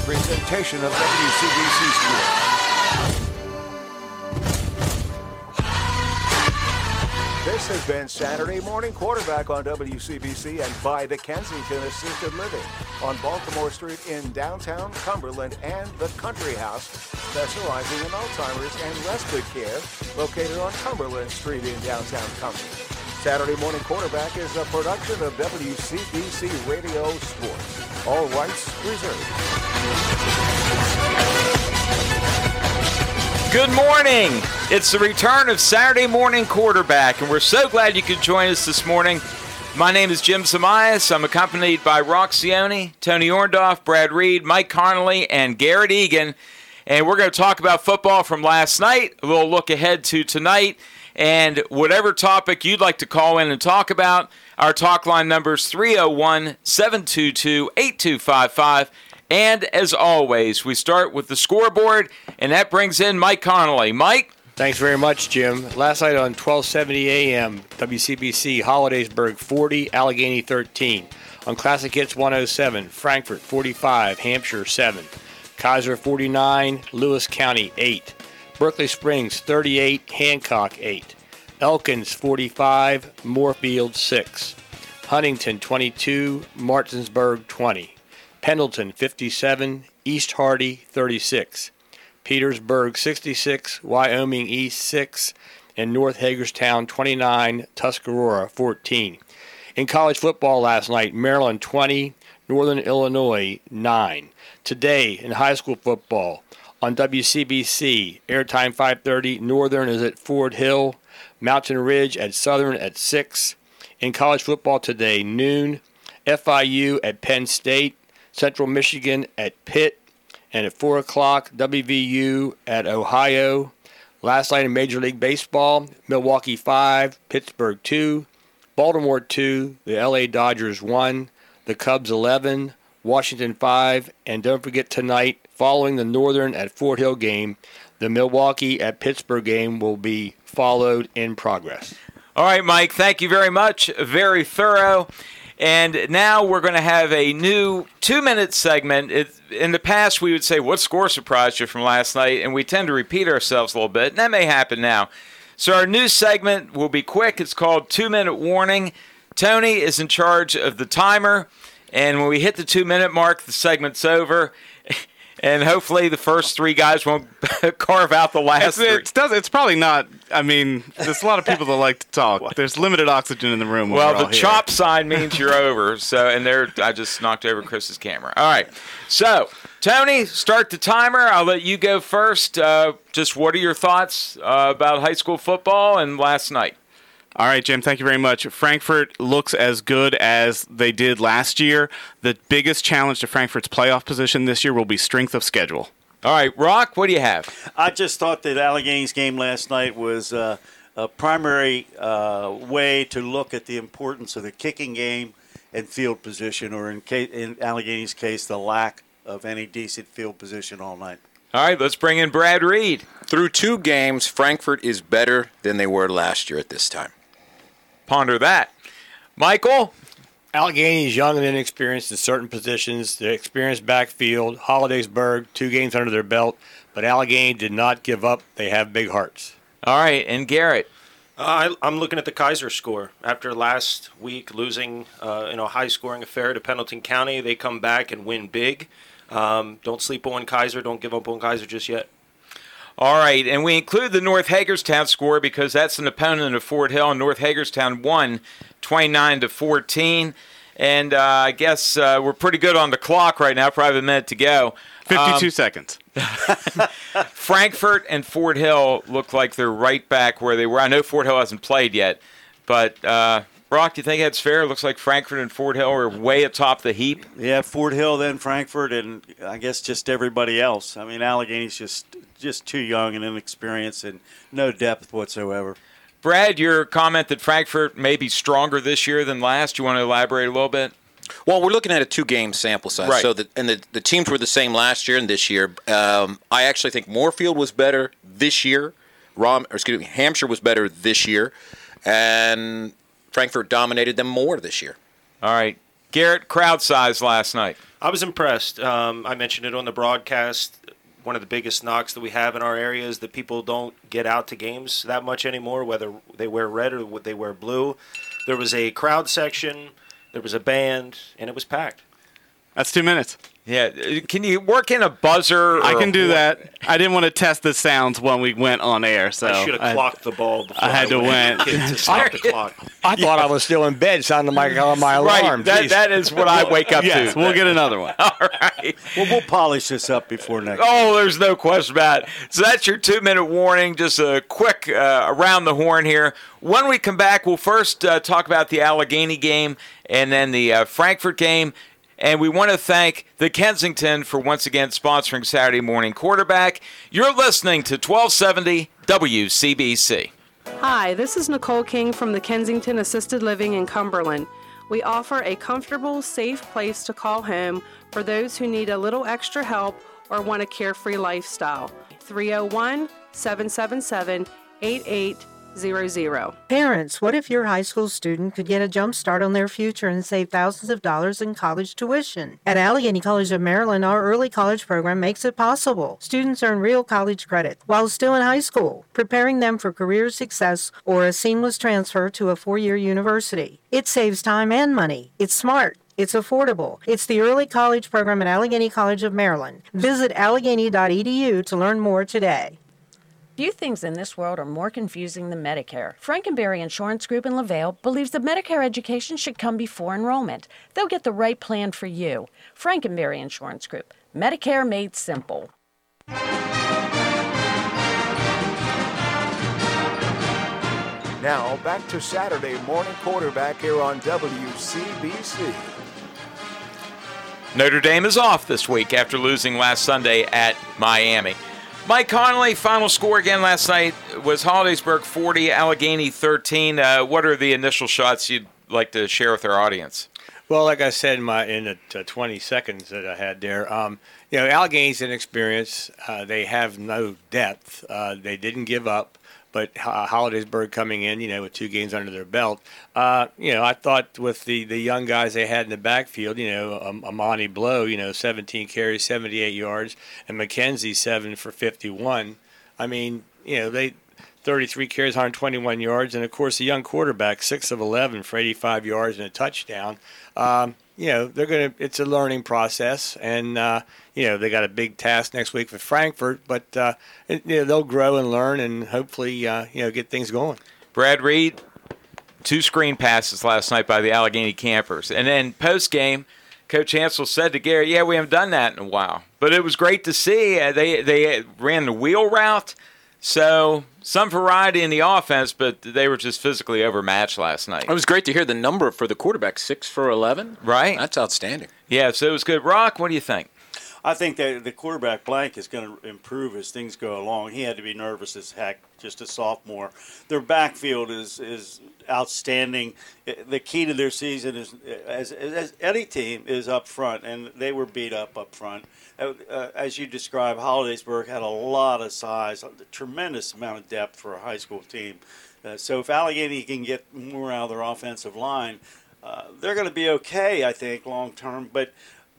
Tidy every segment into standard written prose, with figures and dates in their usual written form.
presentation of WCBC Sports. This has been Saturday Morning Quarterback on WCBC and by the Kensington Assisted Living on Baltimore Street in downtown Cumberland and the Country House, specializing in Alzheimer's and respite care, located on Cumberland Street in downtown Cumberland. Saturday Morning Quarterback is a production of WCBC Radio Sports. All rights reserved. Good morning. It's the return of Saturday Morning Quarterback, and we're so glad you could join us this morning. My name is Jim Samias. I'm accompanied by Rock Cioni, Tony Orndorff, Brad Reed, Mike Connolly, and Garrett Egan. And we're going to talk about football from last night, a little look ahead to tonight, and whatever topic you'd like to call in and talk about. Our talk line number is 301-722-8255. And as always, we start with the scoreboard, and that brings in Mike Connolly. Mike? Thanks very much, Jim. Last night on 1270 AM, WCBC, Hollidaysburg 40, Allegheny 13. On Classic Hits 107, Frankfort 45, Hampshire 7. Kaiser 49, Lewis County 8. Berkeley Springs 38, Hancock 8. Elkins 45, Moorfield 6. Huntington 22, Martinsburg 20. Pendleton 57, East Hardy 36. Petersburg 66, Wyoming East 6, and North Hagerstown 29, Tuscarora 14. In college football last night, Maryland 20, Northern Illinois 9. Today in high school football on WCBC, airtime 5:30, Northern is at Ford Hill, Mountain Ridge at Southern at 6. In college football today, noon, FIU at Penn State, Central Michigan at Pitt, and at 4 o'clock, WVU at Ohio. Last night in Major League Baseball, Milwaukee 5, Pittsburgh 2, Baltimore 2, the LA Dodgers 1, the Cubs 11, Washington 5, and don't forget tonight, following the Northern at Fort Hill game, the Milwaukee at Pittsburgh game will be followed in progress. All right, Mike, thank you very much. Very thorough. And now we're going to have a new 2-minute segment. In the past, we would say, what score surprised you from last night? And we tend to repeat ourselves a little bit, and that may happen now. So our new segment will be quick. It's called 2-Minute Warning. Tony is in charge of the timer, and when we hit the 2-minute mark, the segment's over. And hopefully the first three guys won't carve out the last three. It's probably not. I mean, there's a lot of people that like to talk. There's limited oxygen in the room. Well, the chop sign means you're over. So, and I just knocked over Chris's camera. All right. So, Tony, start the timer. I'll let you go first. Just what are your thoughts about high school football and last night? All right, Jim, thank you very much. Frankfort looks as good as they did last year. The biggest challenge to Frankfort's playoff position this year will be strength of schedule. All right, Rock, what do you have? I just thought that Allegheny's game last night was a primary way to look at the importance of the kicking game and field position, or in Allegheny's case, the lack of any decent field position all night. All right, let's bring in Brad Reed. Through 2 games, Frankfort is better than they were last year at this time. Ponder that. Michael? Allegheny is young and inexperienced in certain positions. They're experienced backfield. Hollidaysburg, 2 games under their belt. But Allegheny did not give up. They have big hearts. All right, and Garrett? I'm looking at the Kaiser score. After last week losing in a high-scoring affair to Pendleton County, they come back and win big. Don't sleep on Kaiser. Don't give up on Kaiser just yet. All right, and we include the North Hagerstown score because that's an opponent of Fort Hill, and North Hagerstown won 29-14. And I guess we're pretty good on the clock right now, probably a minute to go. 52 seconds. Frankfort and Fort Hill look like they're right back where they were. I know Fort Hill hasn't played yet, but Brock, do you think that's fair? It looks like Frankfort and Fort Hill are way atop the heap. Yeah, Fort Hill, then Frankfort, and I guess just everybody else. I mean, Allegheny's just too young and inexperienced and no depth whatsoever. Brad, your comment that Frankfort may be stronger this year than last, you want to elaborate a little bit? Well, we're looking at a 2-game sample size. Right. So the teams were the same last year and this year. I actually think Moorfield was better this year. Hampshire was better this year. And Frankfort dominated them more this year. All right. Garrett, crowd size last night. I was impressed. I mentioned it on the broadcast. One of the biggest knocks that we have in our area is that people don't get out to games that much anymore, whether they wear red or they wear blue. There was a crowd section, there was a band, and it was packed. That's 2 minutes. Yeah, can you work in a buzzer? I can do that. I didn't want to test the sounds when we went on air, so I should have clocked the ball before I had to win. to stop the clock. I thought I was still in bed, sounding like my alarm. Right, that is what I wake up Yes, to. we'll get another one. All right. Well, we'll polish this up before next. Oh, there's no question about it. So that's your 2-minute warning. Just a quick around the horn here. When we come back, we'll first talk about the Allegheny game and then the Frankfort game. And we want to thank the Kensington for once again sponsoring Saturday Morning Quarterback. You're listening to 1270 WCBC. Hi, this is Nicole King from the Kensington Assisted Living in Cumberland. We offer a comfortable, safe place to call home for those who need a little extra help or want a carefree lifestyle. 301-777-8800. Parents, what if your high school student could get a jump start on their future and save thousands of dollars in college tuition? At Allegheny College of Maryland, our early college program makes it possible. Students earn real college credit while still in high school, preparing them for career success or a seamless transfer to a 4-year university. It saves time and money. It's smart. It's affordable. It's the early college program at Allegheny College of Maryland. Visit allegheny.edu to learn more today. Few things in this world are more confusing than Medicare. Frankenberry Insurance Group in LaVale believes that Medicare education should come before enrollment. They'll get the right plan for you. Frankenberry Insurance Group. Medicare made simple. Now, back to Saturday Morning Quarterback here on WCBC. Notre Dame is off this week after losing last Sunday at Miami. Mike Connolly, final score again last night was Hollidaysburg 40, Allegheny 13. What are the initial shots you'd like to share with our audience? Well, like I said in the 20 seconds that I had there, Allegheny's inexperienced. They have no depth. They didn't give up. But Hollidaysburg coming in, with 2 games under their belt, I thought with the young guys they had in the backfield, Amani Blow, 17 carries, 78 yards, and McKenzie 7 for 51. I mean, they 33 carries, 121 yards, and of course the young quarterback 6 of 11 for 85 yards and a touchdown. It's a learning process, and they got a big task next week with Frankfort, but they'll grow and learn and hopefully get things going. Brad Reed, 2 screen passes last night by the Allegheny Campers, and then post game, Coach Hansel said to Gary, "Yeah, we haven't done that in a while, but it was great to see. They ran the wheel route." So some variety in the offense, but they were just physically overmatched last night. It was great to hear the number for the quarterback, 6 for 11. Right. That's outstanding. Yeah, so it was good. Rock, what do you think? I think that the quarterback blank is going to improve as things go along. He had to be nervous as heck, just a sophomore. Their backfield is outstanding. The key to their season is, as any team, is up front, and they were beat up front. As you described, Hollidaysburg had a lot of size, a tremendous amount of depth for a high school team. So if Allegheny can get more out of their offensive line, they're going to be okay, I think, long term. But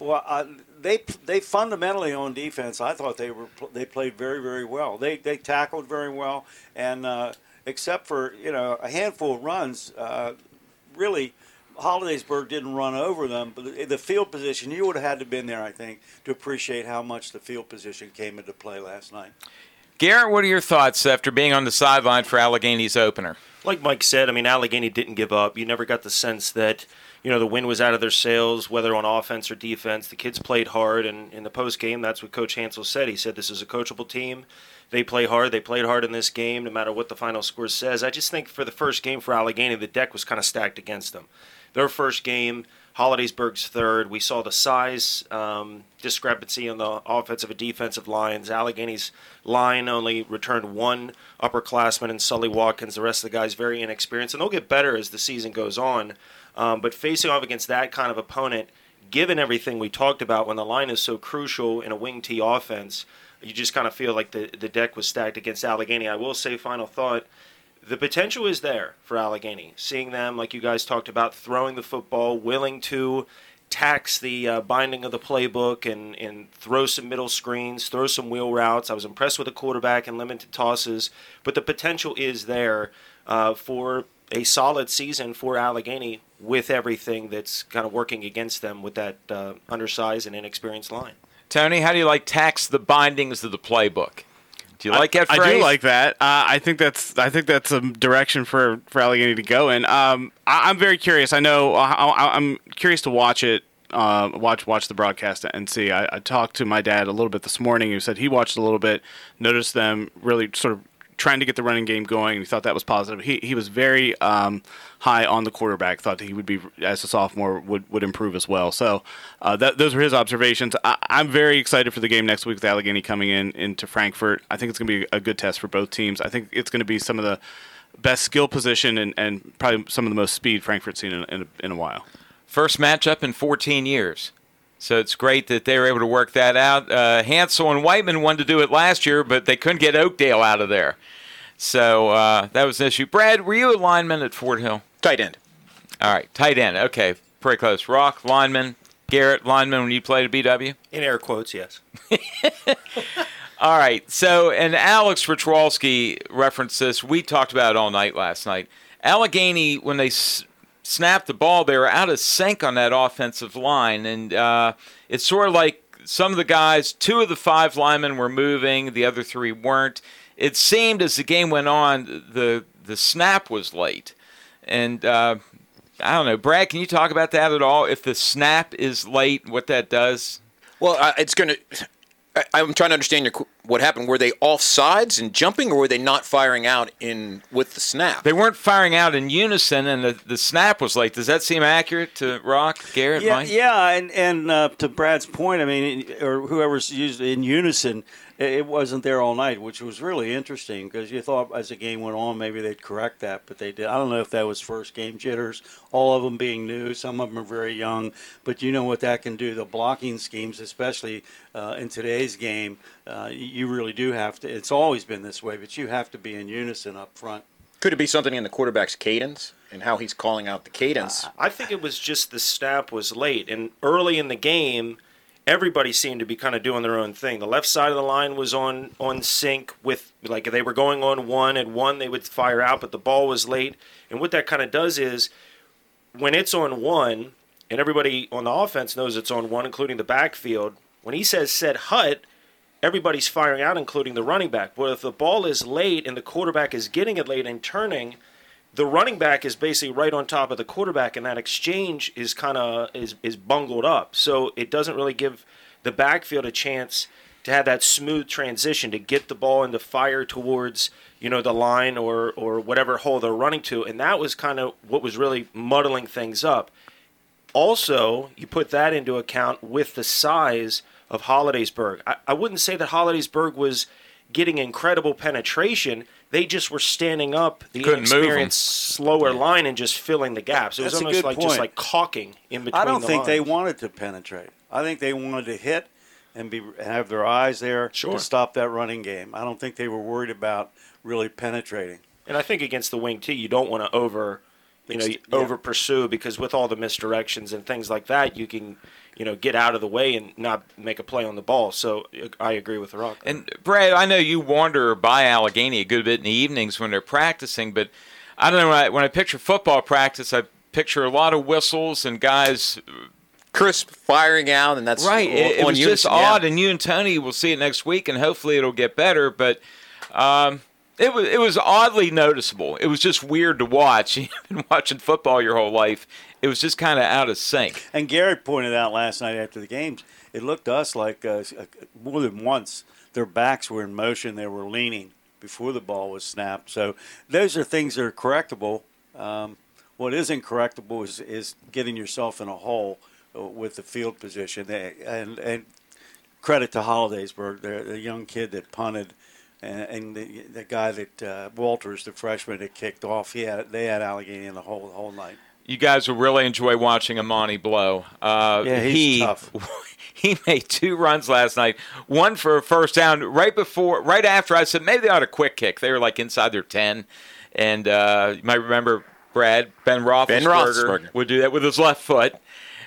they fundamentally on defense, I thought they played very, very well. They tackled very well, and except for a handful of runs, really. Hollidaysburg didn't run over them, but the field position, you would have had to have been there, I think, to appreciate how much the field position came into play last night. Garrett, what are your thoughts after being on the sideline for Allegheny's opener? Like Mike said, Allegheny didn't give up. You never got the sense that, the wind was out of their sails, whether on offense or defense. The kids played hard, and in the post-game, that's what Coach Hansel said. He said this is a coachable team. They play hard. They played hard in this game, no matter what the final score says. I just think for the first game for Allegheny, the deck was kind of stacked against them. Their first game, Hollidaysburg's third. We saw the size discrepancy on the offensive and defensive lines. Allegheny's line only returned 1 upperclassman in Sully Watkins. The rest of the guys very inexperienced, and they'll get better as the season goes on. But facing off against that kind of opponent, given everything we talked about, when the line is so crucial in a wing T offense, you just kind of feel like the deck was stacked against Allegheny. I will say, final thought, the potential is there for Allegheny. Seeing them, like you guys talked about, throwing the football, willing to tax the binding of the playbook and throw some middle screens, throw some wheel routes. I was impressed with the quarterback and limited tosses, but the potential is there for a solid season for Allegheny with everything that's kind of working against them with that undersized and inexperienced line. Tony, how do you like tax the bindings of the playbook? Do you like that phrase? I do like that. I think that's a direction for Allegheny to go in. I'm very curious. I know I'm curious to watch it. Watch the broadcast and see. I talked to my dad a little bit this morning, who said he watched a little bit, noticed them really sort of trying to get the running game going, and he thought that was positive. He was very high on the quarterback, thought that he would be, as a sophomore, would improve as well. So those were his observations. I'm very excited for the game next week with Allegheny coming into Frankfort. I think it's going to be a good test for both teams. I think it's going to be some of the best skill position and probably some of the most speed Frankfort's seen in a while. First matchup in 14 years. So it's great that they were able to work that out. Hansel and Whiteman wanted to do it last year, but they couldn't get Oakdale out of there. So that was an issue. Brad, were you a lineman at Fort Hill? Tight end. All right, tight end. Okay, pretty close. Rock, lineman. Garrett, lineman when you played at BW? In air quotes, yes. All right, so, and Alex Richwalski referenced this. We talked about it all night last night. Allegheny, when they snapped the ball, they were out of sync on that offensive line, and it's sort of like some of the guys, 2 of the 5 linemen were moving, the other 3 weren't. It seemed as the game went on, the snap was late. And I don't know, Brad, can you talk about that at all? If the snap is late, what that does? Well, I'm trying to understand what happened. Were they off sides and jumping, or were they not firing out with the snap? They weren't firing out in unison, and the snap was late. Does that seem accurate to Rock, Garrett, Mike? Yeah, and to Brad's point, I mean, or whoever's used in unison, it wasn't there all night, which was really interesting because you thought as the game went on maybe they'd correct that, but they did. I don't know if that was first game jitters, all of them being new. Some of them are very young, but you know what that can do. The blocking schemes, especially in today's game, you really do have to. It's always been this way, but you have to be in unison up front. Could it be something in the quarterback's cadence and how he's calling out the cadence? I think it was just the snap was late, and early in the game, everybody seemed to be kind of doing their own thing. The left side of the line was on sync with, like, they were going on one, and one they would fire out, but the ball was late. And what that kind of does is when it's on one, and everybody on the offense knows it's on one, including the backfield, when he says set hut, everybody's firing out, including the running back. But if the ball is late and the quarterback is getting it late and turning, the running back is basically right on top of the quarterback, and that exchange is kind of is bungled up. So it doesn't really give the backfield a chance to have that smooth transition to get the ball and to fire towards, the line or whatever hole they're running to. And that was kind of what was really muddling things up. Also, you put that into account with the size of Hollidaysburg. I wouldn't say that Hollidaysburg was getting incredible penetration. They just were standing up the inexperienced, slower line and just filling the gaps. It was almost like just like caulking in between. I don't think lines. they wanted to penetrate. I think they wanted to hit and have their eyes there to stop that running game. I don't think they were worried about really penetrating. And I think against the wing T, you don't want to over pursue, because with all the misdirections and things like that, you can get out of the way and not make a play on the ball. So I agree with Rock. And Brad, I know you wander by Allegheny a good bit in the evenings when they're practicing, but I don't know, when I picture football practice, I picture a lot of whistles and guys crisp firing out, and that's right. It was just odd, and you and Tony will see it next week, and hopefully it'll get better. But it was oddly noticeable. It was just weird to watch. You've been watching football your whole life. It was just kind of out of sync. And Garrett pointed out last night after the games, it looked to us like more than once their backs were in motion. They were leaning before the ball was snapped. So those are things that are correctable. What isn't correctable is getting yourself in a hole with the field position. And credit to Hollidaysburg, the young kid that punted, and the guy that Walters, the freshman that kicked off. They had Allegheny in the whole night. You guys will really enjoy watching Amani Blow. He's tough. He made 2 runs last night. One for a first down right after I said maybe they ought to quick kick. They were like inside their 10. And you might remember, Brad, Ben Roethlisberger would do that with his left foot.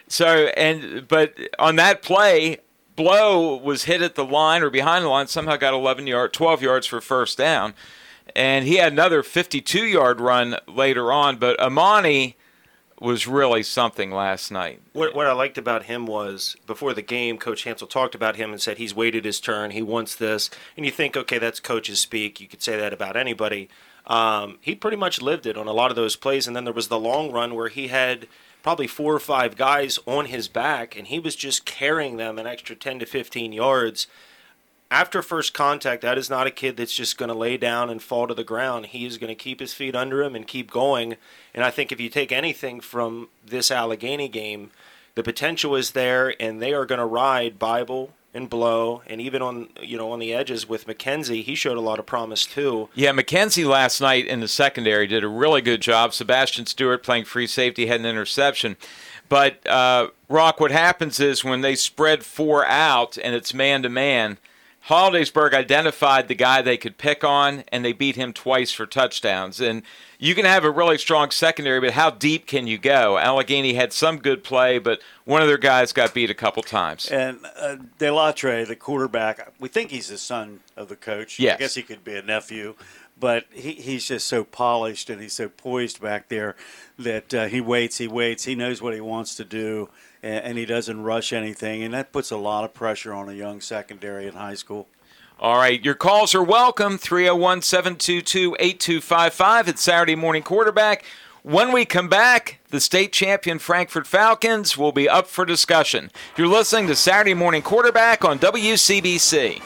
But on that play, Blow was hit at the line or behind the line, somehow got 12 yards for first down. And he had another 52-yard run later on. But Amani was really something last night. What I liked about him was, before the game, Coach Hansel talked about him and said he's waited his turn, he wants this. And you think, okay, that's coach's speak. You could say that about anybody. He pretty much lived it on a lot of those plays. And then there was the long run where he had probably 4 or 5 guys on his back, and he was just carrying them an extra 10 to 15 yards. After first contact, that is not a kid that's just going to lay down and fall to the ground. He is going to keep his feet under him and keep going. And I think if you take anything from this Allegheny game, the potential is there, and they are going to ride Bible and Blow, and even on the edges with McKenzie, he showed a lot of promise too. Yeah, McKenzie last night in the secondary did a really good job. Sebastian Stewart playing free safety had an interception. But, Rock, what happens is when they spread 4 out and it's man-to-man, Hollidaysburg identified the guy they could pick on, and they beat him twice for touchdowns. And you can have a really strong secondary, but how deep can you go? Allegheny had some good play, but one of their guys got beat a couple times. And Delatre, the quarterback, we think he's the son of the coach. Yes. I guess he could be a nephew. But he's just so polished and he's so poised back there that he waits. He knows what he wants to do, and he doesn't rush anything. And that puts a lot of pressure on a young secondary in high school. All right, your calls are welcome, 301-722-8255. It's Saturday Morning Quarterback. When we come back, the state champion Frankfort Falcons will be up for discussion. You're listening to Saturday Morning Quarterback on WCBC.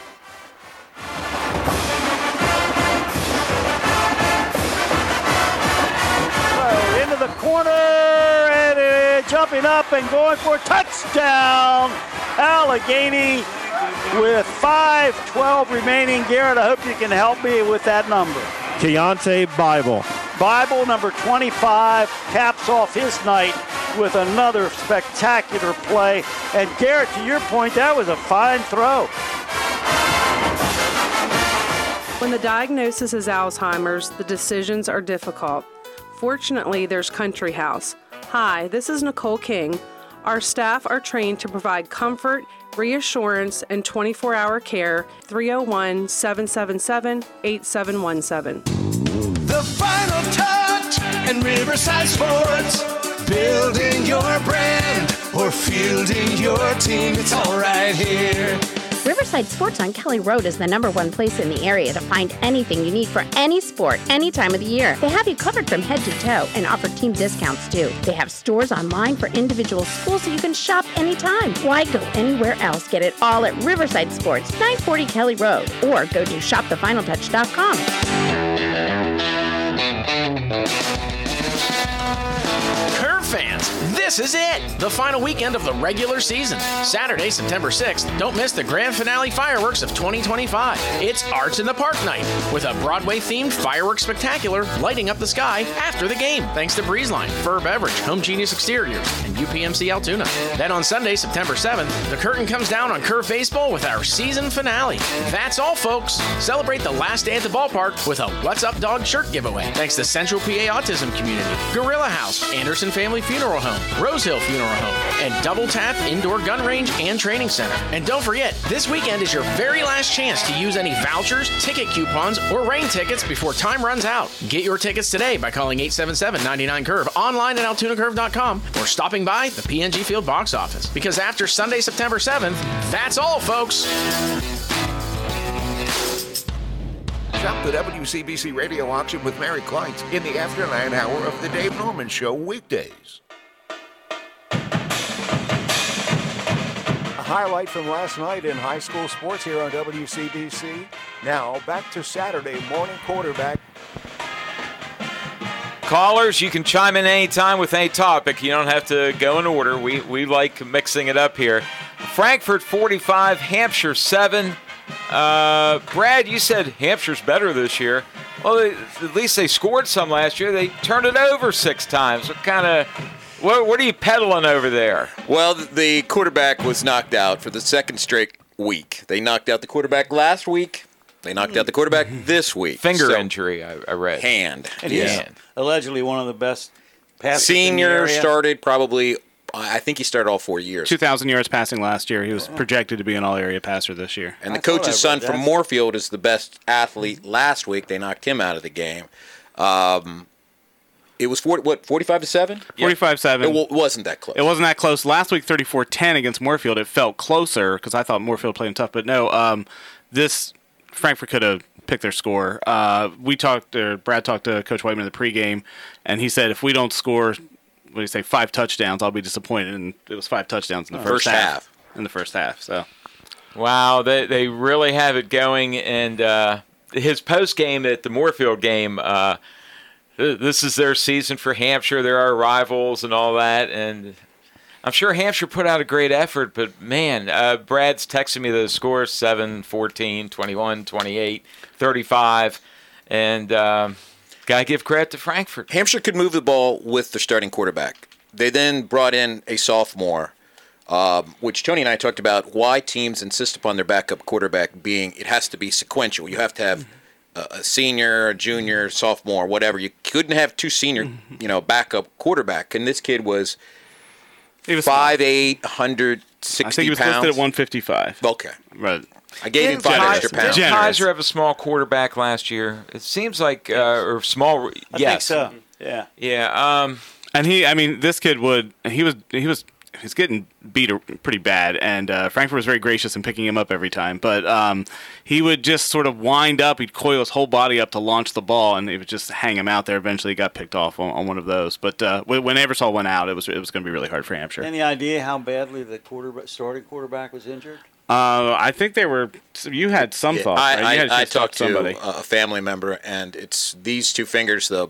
Into the corner, and jumping up and going for a touchdown. Allegheny with 5:12 remaining. Garrett, I hope you can help me with that number. Keontae Bible, number 25, caps off his night with another spectacular play. And Garrett, to your point, that was a fine throw. When the diagnosis is Alzheimer's, the decisions are difficult. Fortunately, there's Country House. Hi, this is Nicole King. Our staff are trained to provide comfort, reassurance, and 24-hour care. 301-777-8717. The Final Touch and Riverside Sports. Building your brand or fielding your team, it's all right here. Riverside Sports on Kelly Road is the #1 place in the area to find anything you need for any sport, any time of the year. They have you covered from head to toe and offer team discounts too. They have stores online for individual schools so you can shop anytime. Why go anywhere else? Get it all at Riverside Sports, 940 Kelly Road, or go to shopthefinaltouch.com. Curve fans, this is it! The final weekend of the regular season. Saturday, September 6th. Don't miss the grand finale fireworks of 2025. It's Arts in the Park night with a Broadway-themed fireworks spectacular lighting up the sky after the game. Thanks to Breezeline, Fur Beverage, Home Genius Exteriors, and UPMC Altoona. Then on Sunday, September 7th, the curtain comes down on Curve Baseball with our season finale. That's all, folks. Celebrate the last day at the ballpark with a What's Up Dog shirt giveaway. Thanks to Central PA Autism Community, Gorilla House, Anderson Family Funeral Home, Rose Hill Funeral Home, and Double Tap Indoor Gun Range and Training Center. And don't forget, this weekend is your very last chance to use any vouchers, ticket coupons, or rain tickets before time runs out. Get your tickets today by calling 877-99-CURVE, online at altoonacurve.com, or stopping by the PNG Field box office. Because after Sunday, September 7th, that's all, folks. Shop the WCBC Radio Auction with Mary Kleitz in the after 9 hour of the Dave Norman Show weekdays. A highlight from last night in high school sports here on WCBC. Now back to Saturday Morning Quarterback. Callers, you can chime in anytime with any topic. You don't have to go in order. We like mixing it up here. Frankfort 45, Hampshire 7. Brad, you said Hampshire's better this year. Well, at least they scored some last year. They turned it over 6 times. What are you peddling over there? Well, the quarterback was knocked out for the second straight week. They knocked out the quarterback last week. They knocked out the quarterback this week. Finger injury, I read. Hand. And he's allegedly one of the best passers Senior in the area. started probably I think he started all 4 years. 2,000 yards passing last year. He was projected to be an all-area passer this year. And the coach's son from Moorfield is the best athlete last week. They knocked him out of the game. It was 45-7? 45-7. It wasn't that close. It wasn't that close. Last week, 34-10 against Moorfield. It felt closer because I thought Moorfield played him tough. But no, this Frankfort could have picked their score. Brad talked to Coach Whiteman in the pregame, and he said if we don't score, 5 touchdowns, I'll be disappointed. And it was 5 touchdowns in the first half. In the first half, so. Wow, they really have it going. And his post game at the Moorfield game, this is their season for Hampshire. There are rivals and all that, and I'm sure Hampshire put out a great effort. But man, Brad's texting me the scores: 7, 14, 21, 28, 35, and gotta give credit to Frankfort. Hampshire could move the ball with their starting quarterback. They then brought in a sophomore, which Tony and I talked about. Why teams insist upon their backup quarterback being it has to be sequential. You have to have a senior, a junior, sophomore, whatever. You couldn't have 2 senior, backup quarterback. And this kid was 5'8", 160 I think he was pounds. listed at 155. Okay. Right. I gave him 5 extra pounds. Did Kaiser have a small quarterback last year? It seems like, or small. I think so. Yeah. Yeah. And this kid he was getting beat pretty bad, and Frankfort was very gracious in picking him up every time. But he would just sort of wind up. He'd coil his whole body up to launch the ball, and it would just hang him out there. Eventually, he got picked off on one of those. But when Aversall went out, it was going to be really hard for Hampshire. Any idea how badly the starting quarterback was injured? I think you had some thoughts. Right? I talked to a family member, and it's these 2 fingers, the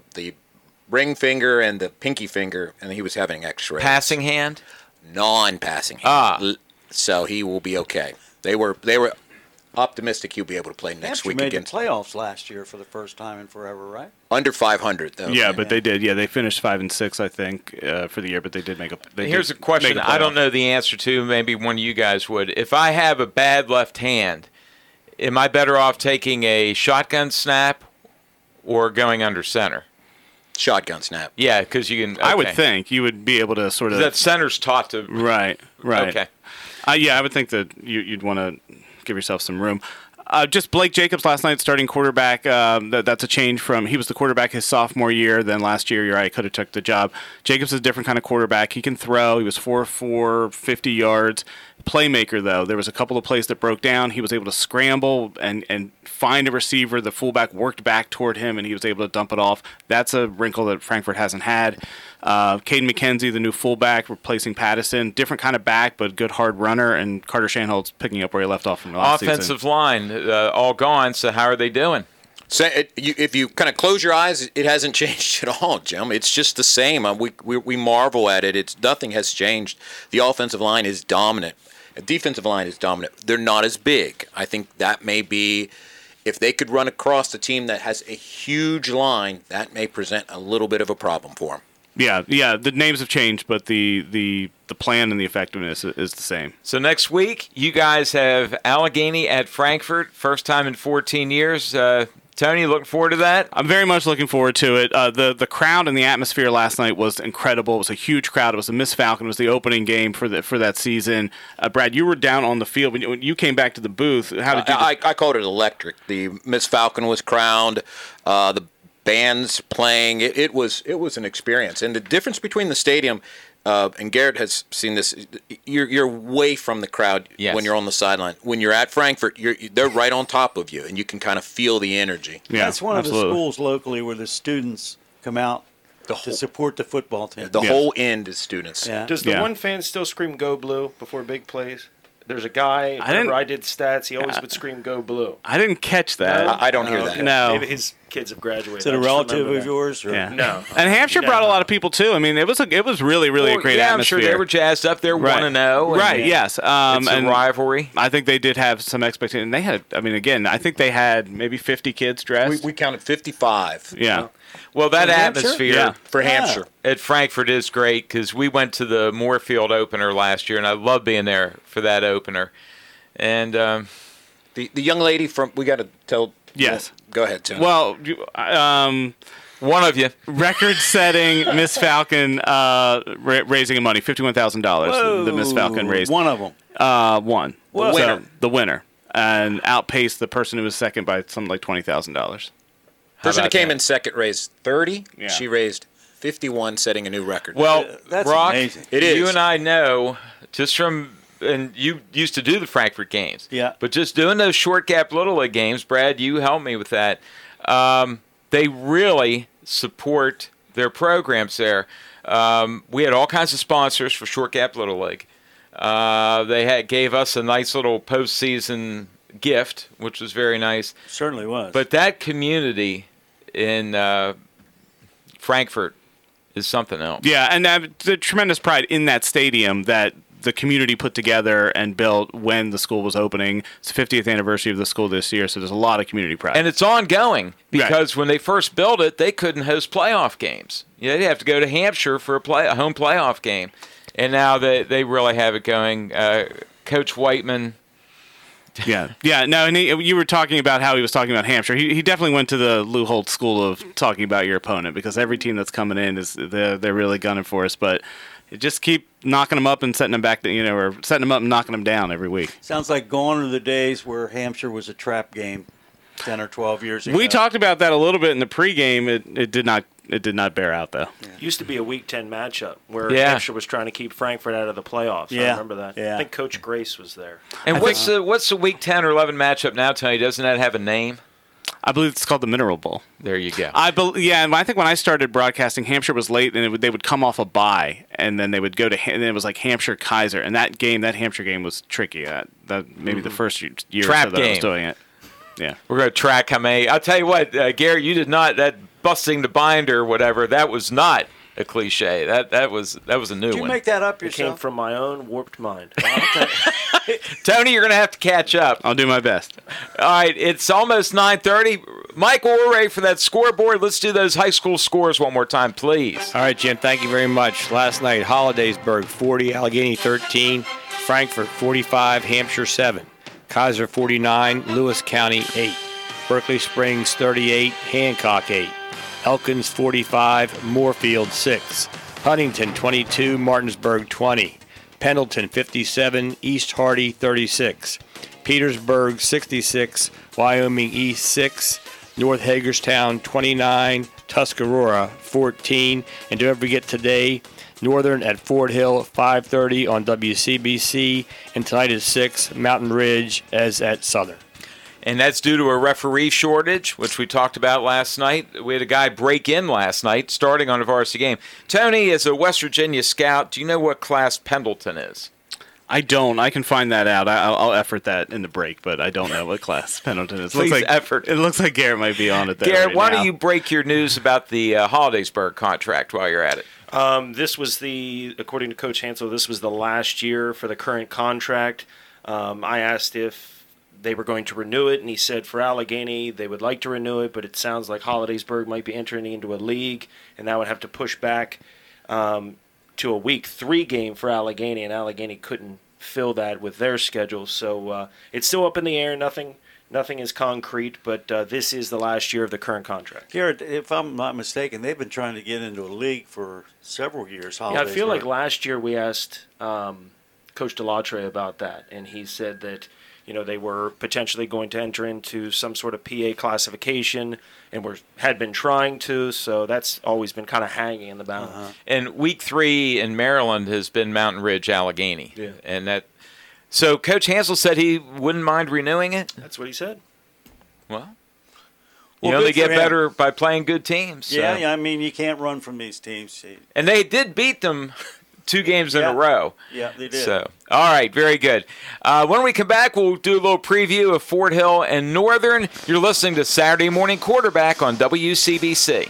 ring finger and the pinky finger, and he was having X-rays. Passing hand? Non-passing hand. So he will be okay. They were optimistic he'll be able to play next week made against the playoffs last year for the first time in forever, right? Under 500 though. Yeah, but they did. Yeah, they finished 5-6, I think, for the year. But they did make a. Here's a question I don't know the answer to. Maybe one of you guys would. If I have a bad left hand, am I better off taking a shotgun snap or going under center? Shotgun snap. Yeah, because you can. Okay. I would think you would be able to sort of. That center's taught to. Right. Okay. Yeah, I would think that you'd want to give yourself some room. Just Blake Jacobs last night, starting quarterback. That's a change from he was the quarterback his sophomore year. Then last year, you're right, could have took the job. Jacobs is a different kind of quarterback. He can throw. He was 4'4", 50 yards. Playmaker, though. There was a couple of plays that broke down. He was able to scramble and find a receiver. The fullback worked back toward him, and he was able to dump it off. That's a wrinkle that Frankfort hasn't had. Caden McKenzie, the new fullback, replacing Pattison. Different kind of back, but good hard runner. And Carter Shanholt's picking up where he left off from last season. Offensive line, all gone, so how are they doing? So if you kind of close your eyes, it hasn't changed at all, Jim. It's just the same. We marvel at it. Nothing has changed. The offensive line is dominant. The defensive line is dominant. They're not as big. I think that may be, if they could run across a team that has a huge line, that may present a little bit of a problem for them. Yeah. The names have changed, but the plan and the effectiveness is the same. So next week, you guys have Allegheny at Frankfort, first time in 14 years. Tony, looking forward to that? I'm very much looking forward to it. The crowd and the atmosphere last night was incredible. It was a huge crowd. It was the Miss Falcon. It was the opening game for that season. Brad, you were down on the field when you came back to the booth. How did you? I called it electric. The Miss Falcon was crowned. The bands playing. It was an experience. And the difference between the stadium. And Garrett has seen this. You're away from the crowd when you're on the sideline. When you're at Frankfort, they're right on top of you, and you can kind of feel the energy. Yeah, that's one of the schools locally where the students come out to support the football team. The whole end is students. Yeah. Does the one fan still scream "Go Blue" before big plays? There's a guy. Whenever I did stats, he always would scream "Go Blue." I didn't catch that. No? I don't hear that. No. Maybe his kids have graduated. Is it a relative of yours? Or? Yeah. No. And Hampshire brought a lot of people too. I mean, it was really a great atmosphere. I'm sure they were jazzed up. They're 1-0. Right. Yes. It's a rivalry. I think they did have some expectation. They had. I mean, again, I think they had maybe 50 kids dressed. We counted 55. Yeah. Well, that atmosphere for Hampshire at Frankfort is great because we went to the Moorfield opener last year, and I love being there for that opener. And the young lady from we got to tell. Yes. Go ahead, Tim. Well, One of you. Record-setting Miss Falcon raising money, $51,000. The Miss Falcon raised. One of them. One. Whoa. So, the winner. And outpaced the person who was second by something like $20,000. Person who came in second raised 30. Yeah. She raised 51, setting a new record. Well, That's Rock, amazing. It is. You and I know just from, and you used to do the Frankfurt games. Yeah. But just doing those short gap Little League games, Brad, you helped me with that. They really support their programs there. We had all kinds of sponsors for short gap Little League. They gave us a nice little postseason gift, which was very nice. Certainly was. But that community in Frankfurt is something else. Yeah, and the tremendous pride in that stadium that the community put together and built when the school was opening. It's the 50th anniversary of the school this year, so there's a lot of community pride. And it's ongoing because when they first built it, they couldn't host playoff games. They'd have to go to Hampshire for a home playoff game. And now they really have it going. Coach Whiteman. Yeah. No, and you were talking about how he was talking about Hampshire. He definitely went to the Lou Holtz school of talking about your opponent because every team that's coming in they're really gunning for us, but just keep knocking them up and setting them back, or setting them up and knocking them down every week. Sounds like gone are the days where Hampshire was a trap game 10 or 12 years ago. We talked about that a little bit in the pregame. It did not bear out, though. Yeah. Used to be a Week 10 matchup where Yeah. Hampshire was trying to keep Frankfurt out of the playoffs. Yeah. I remember that. Yeah. I think Coach Grace was there. And what's the Week 10 or 11 matchup now, Tony? Doesn't that have a name? I believe it's called the Mineral Bowl. There you go. And I think when I started broadcasting, Hampshire was late, and they would come off a bye, and then they would go to, and it was like Hampshire Kaiser, and that Hampshire game was tricky. That maybe the first year Trap or so that I was game. doing it. Yeah, we're going to track how many. I'll tell you what, Garrett, you did not that busting the binder or whatever. That was not a cliche. That was a new Did you one. make that up It yourself? came from my own warped mind. Tony, you're going to have to catch up. I'll do my best. All right, it's almost 9:30. Michael, we're ready for that scoreboard. Let's do those high school scores one more time, please. All right, Jim, thank you very much. Last night, Hollidaysburg 40, Allegheny 13, Frankfurt 45, Hampshire 7, Kaiser 49, Lewis County 8, Berkeley Springs 38, Hancock 8, Elkins 45, Moorfield 6, Huntington 22, Martinsburg 20, Pendleton 57, East Hardy 36, Petersburg 66, Wyoming East 6, North Hagerstown 29, Tuscarora 14, and don't forget today, Northern at Fort Hill 5:30 on WCBC, and tonight at 6, Mountain Ridge as at Southern. And that's due to a referee shortage, which we talked about last night. We had a guy break in last night, starting on a varsity game. Tony, as a West Virginia scout, do you know what class Pendleton is? I don't. I can find that out. I'll effort that in the break, but I don't know what class Pendleton is. Please effort. It looks like Garrett might be on it there. Garrett, right why now. don't you break your news about the Hollidaysburg contract while you're at it? This was according to Coach Hansel, this was the last year for the current contract. I asked if they were going to renew it, and he said for Allegheny they would like to renew it, but it sounds like Hollidaysburg might be entering into a league, and that would have to push back to a Week 3 game for Allegheny, and Allegheny couldn't fill that with their schedule. So it's still up in the air. Nothing is concrete, but this is the last year of the current contract. Garrett, if I'm not mistaken, they've been trying to get into a league for several years. Yeah, I feel like last year we asked Coach Delatre about that, and he said that they were potentially going to enter into some sort of PA classification and had been trying to, so that's always been kind of hanging in the balance. And Week 3 in Maryland has been Mountain Ridge, Allegheny. Yeah. And so Coach Hansel said he wouldn't mind renewing it? That's what he said. Well, you only get better by playing good teams. So. Yeah, I mean, you can't run from these teams. And they did beat them 2 games in a row. Yeah, they did. So, all right, very good. When we come back, we'll do a little preview of Fort Hill and Northern. You're listening to Saturday Morning Quarterback on WCBC.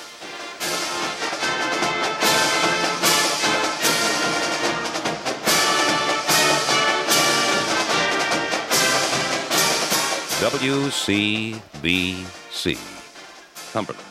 WCBC, Cumberland.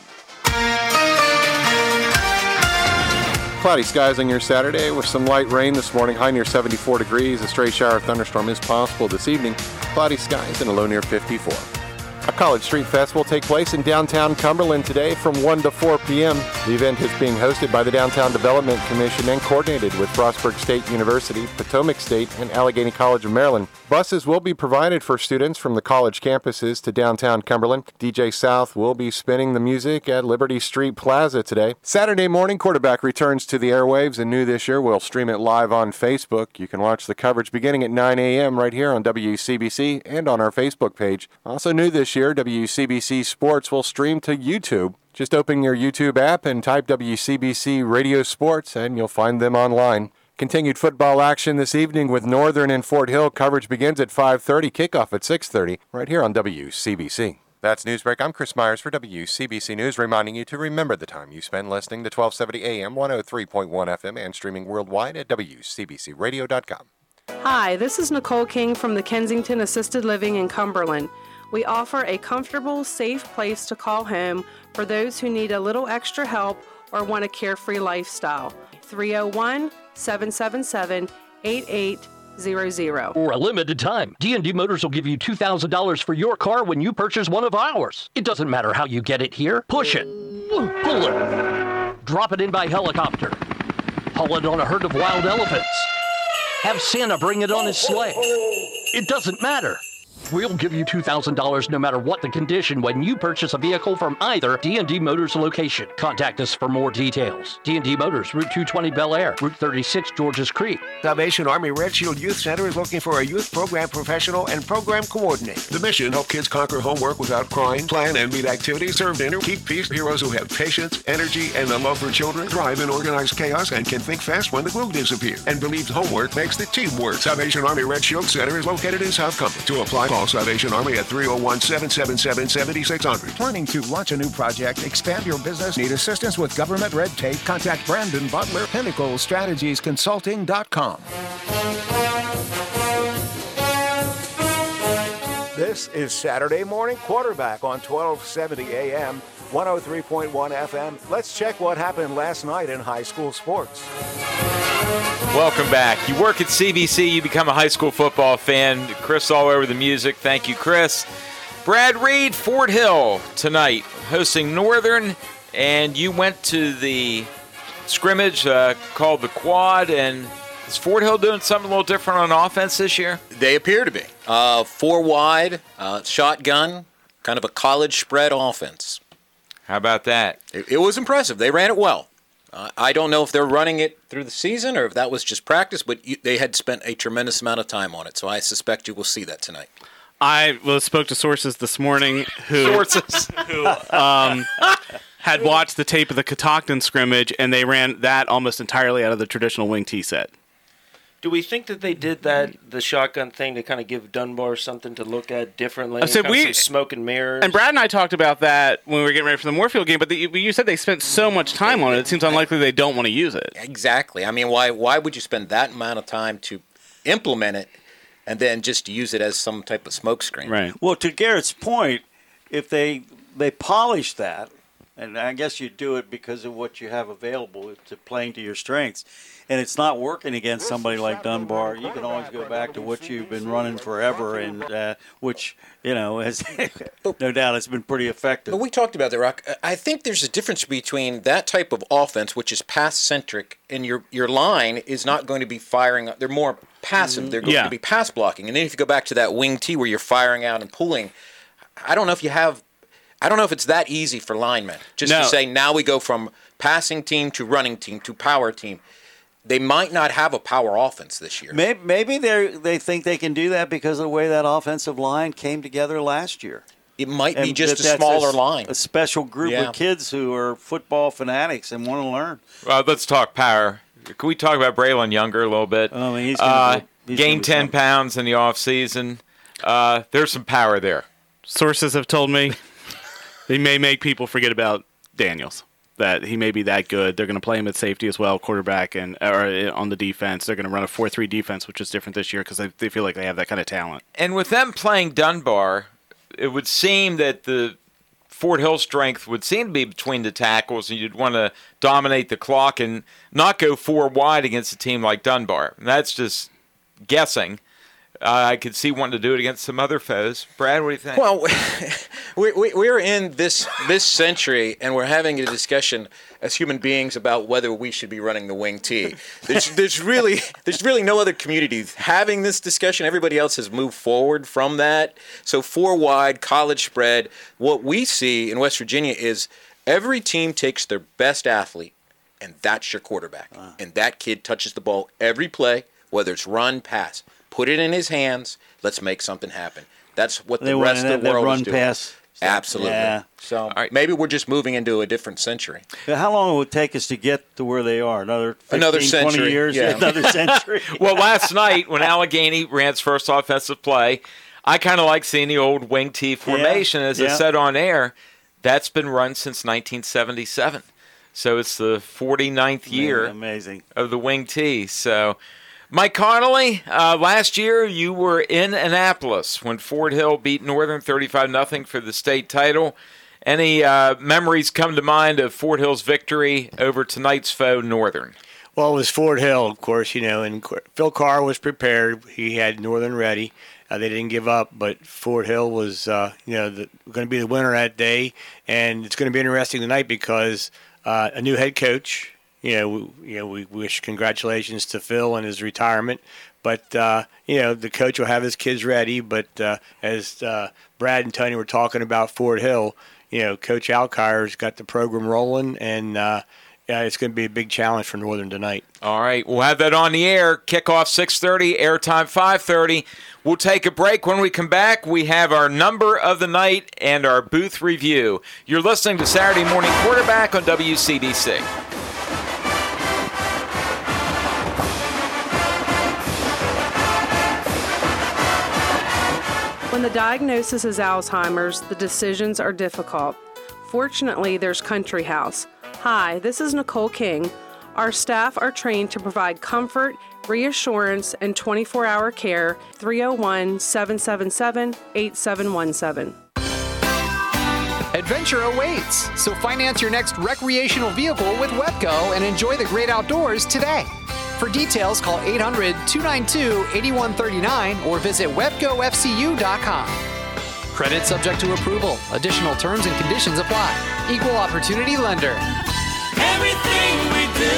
Cloudy skies on your Saturday with some light rain this morning, high near 74 degrees. A stray shower thunderstorm is possible this evening. Cloudy skies and a low near 54. A College Street Fest will take place in downtown Cumberland today from 1 to 4 p.m. The event is being hosted by the Downtown Development Commission and coordinated with Frostburg State University, Potomac State, and Allegheny College of Maryland. Buses will be provided for students from the college campuses to downtown Cumberland. DJ South will be spinning the music at Liberty Street Plaza today. Saturday morning, quarterback returns to the airwaves, and new this year, we'll stream it live on Facebook. You can watch the coverage beginning at 9 a.m. right here on WCBC and on our Facebook page. Also new this year, WCBC Sports will stream to YouTube. Just open your YouTube app and type WCBC Radio Sports, and you'll find them online. Continued football action this evening with Northern and Fort Hill. Coverage begins at 5:30, kickoff at 6:30, right here on WCBC. That's Newsbreak. I'm Chris Myers for WCBC News, reminding you to remember the time you spend listening to 1270 AM, 103.1 FM, and streaming worldwide at WCBCRadio.com. Hi, this is Nicole King from the Kensington Assisted Living in Cumberland. We offer a comfortable, safe place to call home for those who need a little extra help or want a carefree lifestyle. 301-777-8800. For a limited time, D&D Motors will give you $2,000 for your car when you purchase one of ours. It doesn't matter how you get it here. Push it. Pull it. Drop it in by helicopter. Haul it on a herd of wild elephants. Have Santa bring it on his sleigh. It doesn't matter. We'll give you $2,000 no matter what the condition when you purchase a vehicle from either D&D Motors location. Contact us for more details. D&D Motors, Route 220 Bel Air, Route 36 Georges Creek. Salvation Army Red Shield Youth Center is looking for a youth program professional and program coordinator. The mission: help kids conquer homework without crying, plan and meet activities, serve dinner, keep peace. Heroes who have patience, energy, and a love for children thrive in organized chaos and can think fast when the glue disappears. And believes homework makes the team work. Salvation Army Red Shield Center is located in South Cumberland. To apply, call Salvation Army at 301-777-7600. Planning to launch a new project, expand your business, need assistance with government red tape? Contact Brandon Butler, PinnacleStrategiesConsulting.com. This is Saturday Morning Quarterback on 1270 AM, 103.1 FM. Let's check what happened last night in high school sports. Welcome back. You work at CBC, you become a high school football fan. Chris all over the music. Thank you, Chris. Brad Reed, Fort Hill tonight, hosting Northern, and you went to the scrimmage called the Quad, and is Fort Hill doing something a little different on offense this year? They appear to be. 4 wide, shotgun, kind of a college spread offense. How about that? It was impressive. They ran it well. I don't know if they're running it through the season or if that was just practice, but they had spent a tremendous amount of time on it, so I suspect you will see that tonight. I spoke to sources this morning who had watched the tape of the Catoctin scrimmage, and they ran that almost entirely out of the traditional wing tee set. Do we think that they did that, the shotgun thing, to kind of give Dunbar something to look at differently? So some smoke and mirrors. And Brad and I talked about that when we were getting ready for the Moorfield game, but you said they spent so much time on it, it seems unlikely they don't want to use it. Exactly. I mean, why would you spend that amount of time to implement it and then just use it as some type of smoke screen? Right. Well, to Garrett's point, if they polish that, and I guess you do it because of what you have available to playing to your strengths, and it's not working against somebody like Dunbar, you can always go back to what you've been running forever, and which, has no doubt it's been pretty effective. But we talked about that, Rock. I think there's a difference between that type of offense, which is pass-centric, and your line is not going to be firing. They're more passive. They're going to be pass blocking. And then if you go back to that wing tee where you're firing out and pulling, I don't know if it's that easy for linemen just to say now we go from passing team to running team to power team. They might not have a power offense this year. Maybe they think they can do that because of the way that offensive line came together last year. It might be just a smaller line. A special group of kids who are football fanatics and want to learn. Well, let's talk power. Can we talk about Braylon Younger a little bit? I mean, he's gained 10 pounds in the offseason. There's some power there. Sources have told me they may make people forget about Daniels. That he may be that good. They're going to play him at safety as well, quarterback, or on the defense. They're going to run a 4-3 defense, which is different this year because they feel like they have that kind of talent. And with them playing Dunbar, it would seem that the Fort Hill strength would seem to be between the tackles, and you'd want to dominate the clock and not go 4 wide against a team like Dunbar. And that's just guessing. I could see wanting to do it against some other foes. Brad, what do you think? Well, we're in this century, and we're having a discussion as human beings about whether we should be running the wing T. There's really no other communities having this discussion. Everybody else has moved forward from that. So 4 wide, college spread. What we see in West Virginia is every team takes their best athlete, and that's your quarterback. And that kid touches the ball every play, whether it's run, pass. Put it in his hands. Let's make something happen. That's what the rest of the world run is doing. pass. Absolutely. Yeah. So maybe we're just moving into a different century. How long will it take us to get to where they are? Another 15, century. 20 years? Yeah. Another century? Well, last night when Allegheny ran its first offensive play, I kind of like seeing the old wing T formation. As I said on air, that's been run since 1977. So it's the 49th year of the wing T. So, Mike Connolly, last year you were in Annapolis when Fort Hill beat Northern 35-0 for the state title. Any memories come to mind of Fort Hill's victory over tonight's foe, Northern? Well, it was Fort Hill, of course, and Phil Carr was prepared. He had Northern ready. They didn't give up, but Fort Hill was, going to be the winner that day. And it's going to be interesting tonight because a new head coach. We wish congratulations to Phil and his retirement. But, the coach will have his kids ready. But as Brad and Tony were talking about Fort Hill, Coach Alkire's got the program rolling, and it's going to be a big challenge for Northern tonight. All right, we'll have that on the air. Kickoff 6:30, airtime 5:30. We'll take a break. When we come back, we have our number of the night and our booth review. You're listening to Saturday Morning Quarterback on WCBC. When the diagnosis is Alzheimer's, the decisions are difficult. Fortunately, there's Country House. Hi, this is Nicole King. Our staff are trained to provide comfort, reassurance, and 24-hour care. 301-777-8717. Adventure awaits, so finance your next recreational vehicle with WEPCO and enjoy the great outdoors today. For details, call 800-292-8139 or visit webgofcu.com. Credit subject to approval. Additional terms and conditions apply. Equal opportunity lender. Everything we do,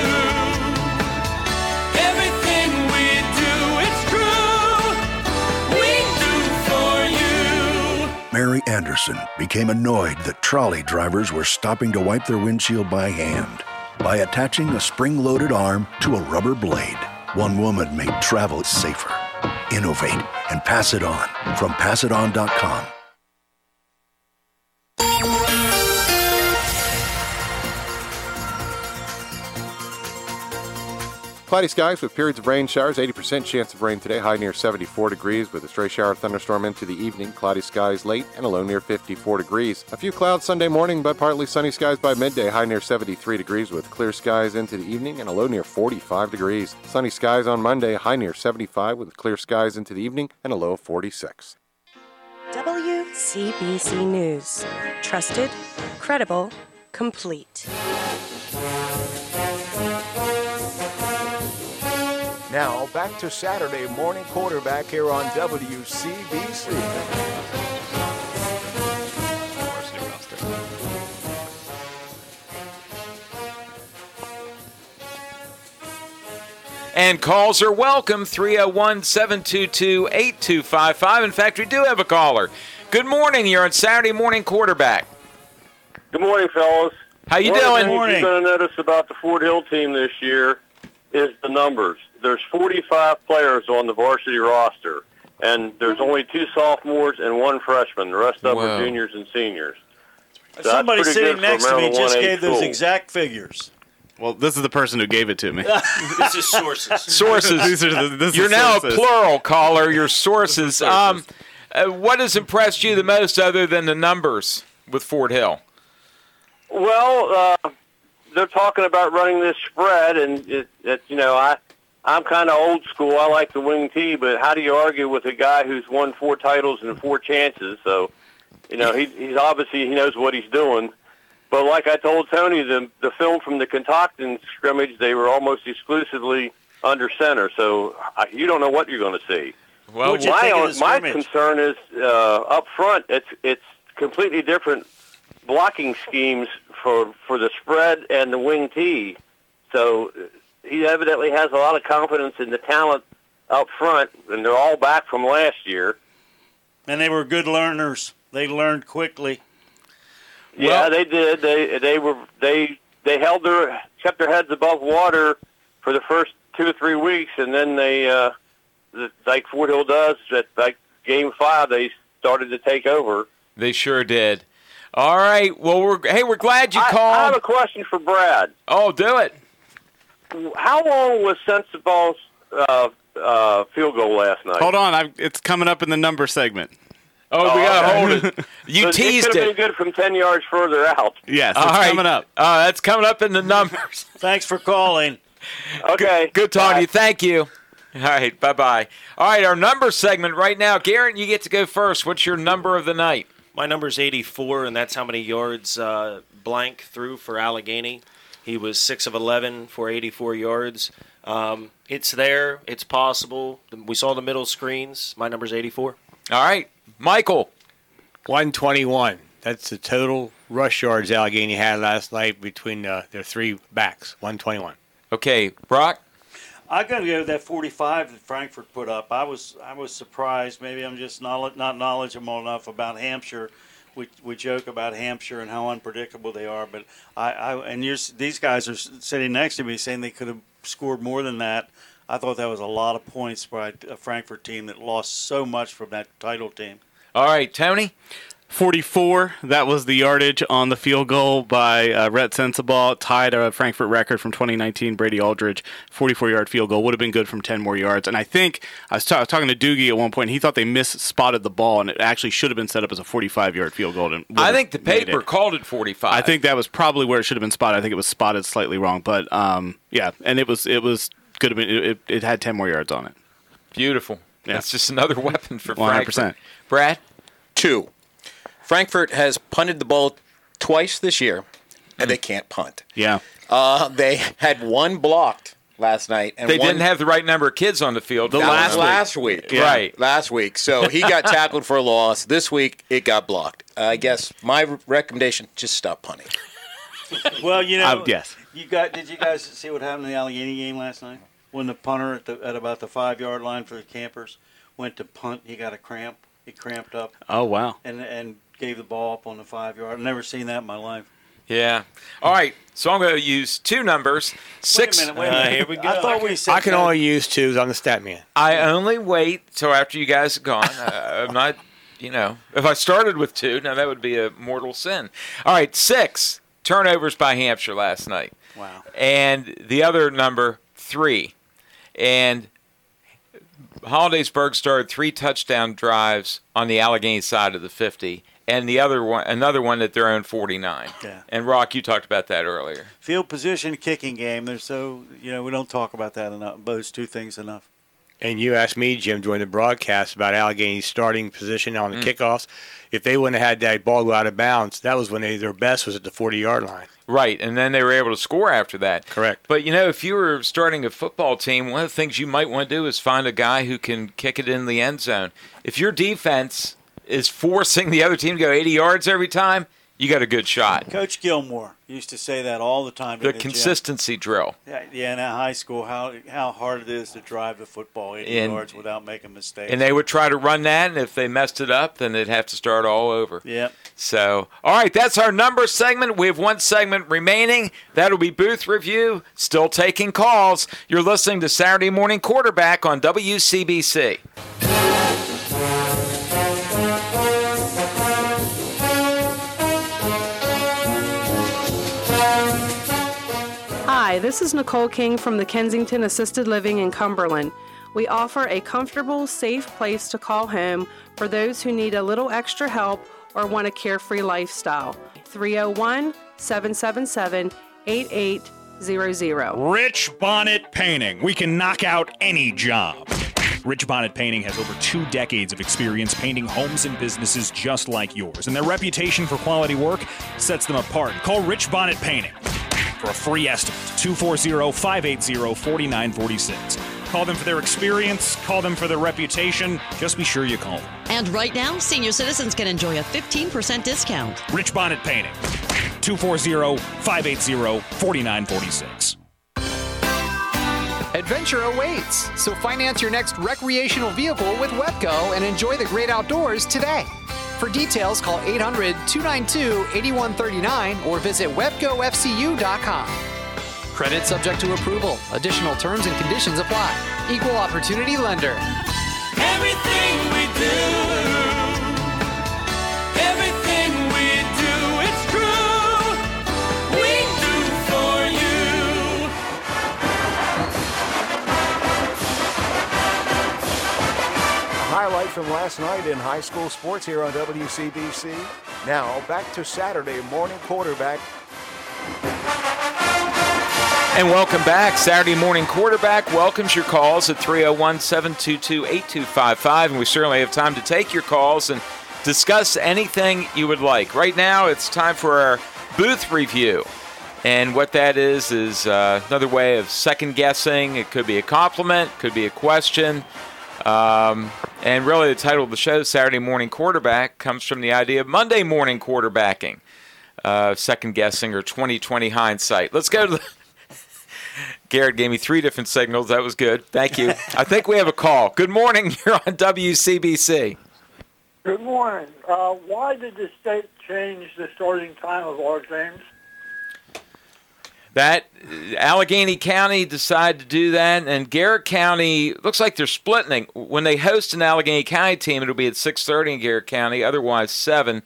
it's true. We do for you. Mary Anderson became annoyed that trolley drivers were stopping to wipe their windshield by hand. By attaching a spring-loaded arm to a rubber blade, one woman made travel safer. Innovate and pass it on from passiton.com. Cloudy skies with periods of rain showers, 80% chance of rain today, high near 74 degrees with a stray shower thunderstorm into the evening. Cloudy skies late and a low near 54 degrees. A few clouds Sunday morning, but partly sunny skies by midday, high near 73 degrees with clear skies into the evening and a low near 45 degrees. Sunny skies on Monday, high near 75 with clear skies into the evening and a low of 46. WCBC News. Trusted, credible, complete. Now, back to Saturday Morning Quarterback here on WCBC. And calls are welcome, 301-722-8255. In fact, we do have a caller. Good morning. You're on Saturday Morning Quarterback. Good morning, fellas. How you doing? doing? One of the things you're going to notice about the Fort Hill team this year is the numbers. There's 45 players on the varsity roster, and there's only 2 sophomores and 1 freshman. The rest of them are juniors and seniors. So somebody sitting next to me just gave those school. Exact figures. Well, this is the person who gave it to me. This is sources. Sources. You're now a plural caller. Your sources. What has impressed you the most other than the numbers with Fort Hill? Well, they're talking about running this spread, and I'm kind of old school. I like the wing T, but how do you argue with a guy who's won 4 titles and 4 chances? So, he's obviously he knows what he's doing. But like I told Tony, the film from the Catoctin scrimmage, they were almost exclusively under center. So you don't know what you're going to see. Well, my concern is up front. It's completely different blocking schemes for the spread and the wing tee. So he evidently has a lot of confidence in the talent up front, and they're all back from last year. And they were good learners. They learned quickly. Yeah, they did. They kept their heads above water for the first 2 or 3 weeks, and then they, like Fort Hill does, at Game 5, they started to take over. They sure did. All right. Well, we're glad you called. I have a question for Brad. Oh, do it. How long was Sensabaugh's field goal last night? Hold on, it's coming up in the number segment. Oh, we got to hold it. You teased it. Could have been good from 10 yards further out. Yes, it's coming up. That's coming up in the numbers. Thanks for calling. Okay. Good talking to you. Thank you. All right, bye-bye. All right, our number segment right now. Garrett, you get to go first. What's your number of the night? My number's 84, and that's how many yards Blank threw for Allegheny. He was 6 of 11 for 84 yards. It's there. It's possible. We saw the middle screens. My number's 84. All right. Michael. 121. That's the total rush yards Allegheny had last night between their 3 backs. 121. Okay, Brock? I got to go with that 45 that Frankfurt put up. I was surprised. Maybe I'm just not knowledgeable enough about Hampshire. We joke about Hampshire and how unpredictable they are, but these guys are sitting next to me saying they could have scored more than that. I thought that was a lot of points by a Frankfurt team that lost so much from that title team. All right, Tony? 44. That was the yardage on the field goal by Rhett Sensabaugh. Tied a Frankfurt record from 2019. Brady Aldridge, 44-yard field goal. Would have been good from 10 more yards. And I think I was talking to Doogie at one point. He thought they misspotted the ball, and it actually should have been set up as a 45-yard field goal. And I think the paper called it 45. I think that was probably where it should have been spotted. I think it was spotted slightly wrong. But, yeah, and it was could have been. It had 10 more yards on it. Beautiful. Yeah. That's just another weapon for 100%. Frankfurt. Brad? 2. Frankfurt has punted the ball twice this year, and they can't punt. Yeah. They had 1 blocked last night. And they didn't have the right number of kids on the field. Last week. Yeah. Right. Last week. So he got tackled for a loss. This week, it got blocked. I guess my recommendation, just stop punting. Well, yes. Did you guys see what happened in the Allegheny game last night? When the punter at about the 5-yard line for the Campers went to punt, he got a cramp. He cramped up. Oh, wow. And gave the ball up on the 5-yard. I've never seen that in my life. Yeah. All right. So I'm going to use 2 numbers. 6. Wait a minute. Here we go. I thought we said I can only use 2s. I'm the stat man. I only wait till after you guys are gone. I'm not, if I started with 2, now that would be a mortal sin. All right. 6 turnovers by Hampshire last night. Wow. And the other number, 3. And Hollidaysburg started 3 touchdown drives on the Allegheny side of the 50, and another one at their own 49. Yeah. And Rock, you talked about that earlier. Field position, kicking game. They're so we don't talk about that enough. Those 2 things enough. And you asked me, Jim, during the broadcast about Allegheny's starting position on the kickoffs. If they wouldn't have had that ball go out of bounds, that was when their best was at the 40-yard line. Right, and then they were able to score after that. Correct. But, if you were starting a football team, one of the things you might want to do is find a guy who can kick it in the end zone. If your defense is forcing the other team to go 80 yards every time, you got a good shot. Coach Gilmore used to say that all the time. The consistency drill. Yeah, in high school, how hard it is to drive the football 80 yards without making mistakes. And they would try to run that, and if they messed it up, then they'd have to start all over. Yep. So, all right, that's our number segment. We have 1 segment remaining. That'll be Booth Review. Still taking calls. You're listening to Saturday Morning Quarterback on WCBC. Hi, this is Nicole King from the Kensington Assisted Living in Cumberland. We offer a comfortable, safe place to call home for those who need a little extra help or want a carefree lifestyle. 301-777-8800. Rich Bonnet Painting. We can knock out any job. Rich Bonnet Painting has over 2 decades of experience painting homes and businesses just like yours, and their reputation for quality work sets them apart. Call Rich Bonnet Painting for a free estimate, 240-580-4946. Call them for their experience. Call them for their reputation. Just be sure you call them. And right now, senior citizens can enjoy a 15% discount. Rich Bonnet Painting. 240-580-4946. Adventure awaits, so finance your next recreational vehicle with Webco and enjoy the great outdoors today. For details, call 800-292-8139 or visit webcofcu.com. Credit subject to approval. Additional terms and conditions apply. Equal opportunity lender. Everything we do, it's true. We do for you. A highlight from last night in high school sports here on WCBC. Now back to Saturday morning quarterback. And welcome back. Saturday Morning Quarterback welcomes your calls at 301-722-8255. And we certainly have time to take your calls and discuss anything you would like. Right now, it's time for our booth review. And what that is another way of second-guessing. It could be a compliment, could be a question. And really the title of the show, Saturday Morning Quarterback, comes from the idea of Monday morning quarterbacking. Second-guessing or 20/20 hindsight. Let's go to the... Garrett gave me 3 different signals. That was good. Thank you. I think we have a call. Good morning. You're on WCBC. Good morning. Why did the state change the starting time of our games? That Allegheny County decided to do that, and Garrett County looks like they're splitting. When they host an Allegheny County team, it'll be at 6:30 in Garrett County, otherwise 7.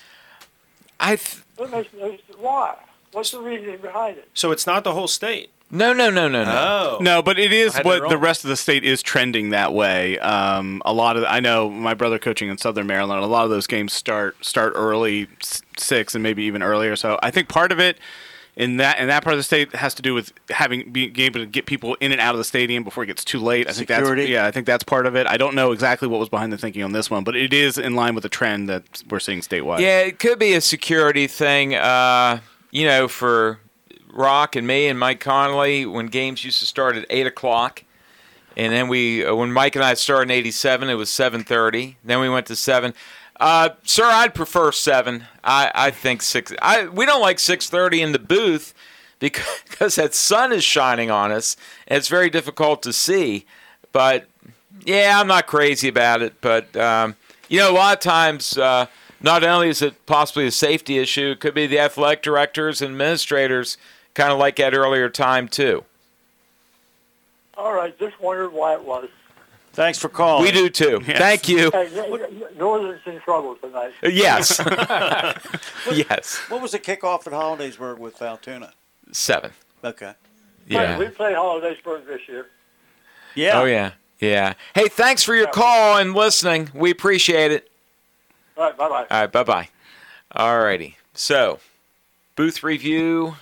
Why? What's the reasoning behind it? So it's not the whole state. No. Oh. No, but it is I had what it wrong. the rest of the state is trending that way. A lot of I know my brother coaching in Southern Maryland. A lot of those games start early, 6 and maybe even earlier. So I think part of it in that part of the state has to do with being able to get people in and out of the stadium before it gets too late. I think I think that's part of it. I don't know exactly what was behind the thinking on this one, but it is in line with the trend that we're seeing statewide. Yeah, it could be a security thing. For Rock and me and Mike Connolly, when games used to start at 8 o'clock, and then when Mike and I started in '87, it was 7:30. Then we went to 7. Sir, I'd prefer 7. I think 6. We don't like 6:30 in the booth because that sun is shining on us, and it's very difficult to see. But yeah, I'm not crazy about it. But a lot of times. Not only is it possibly a safety issue, it could be the athletic directors and administrators kind of like that earlier time, too. All right, just wondered why it was. Thanks for calling. We do, too. Yes. Thank you. Hey, Northern's in trouble tonight. Yes. Yes. What was the kickoff at Hollidaysburg with Altoona? 7. Okay. Yeah. We played Hollidaysburg this year. Yeah. Oh, yeah. Yeah. Hey, thanks for your call and listening. We appreciate it. All right, bye-bye. All right, bye-bye. All righty. So, booth review.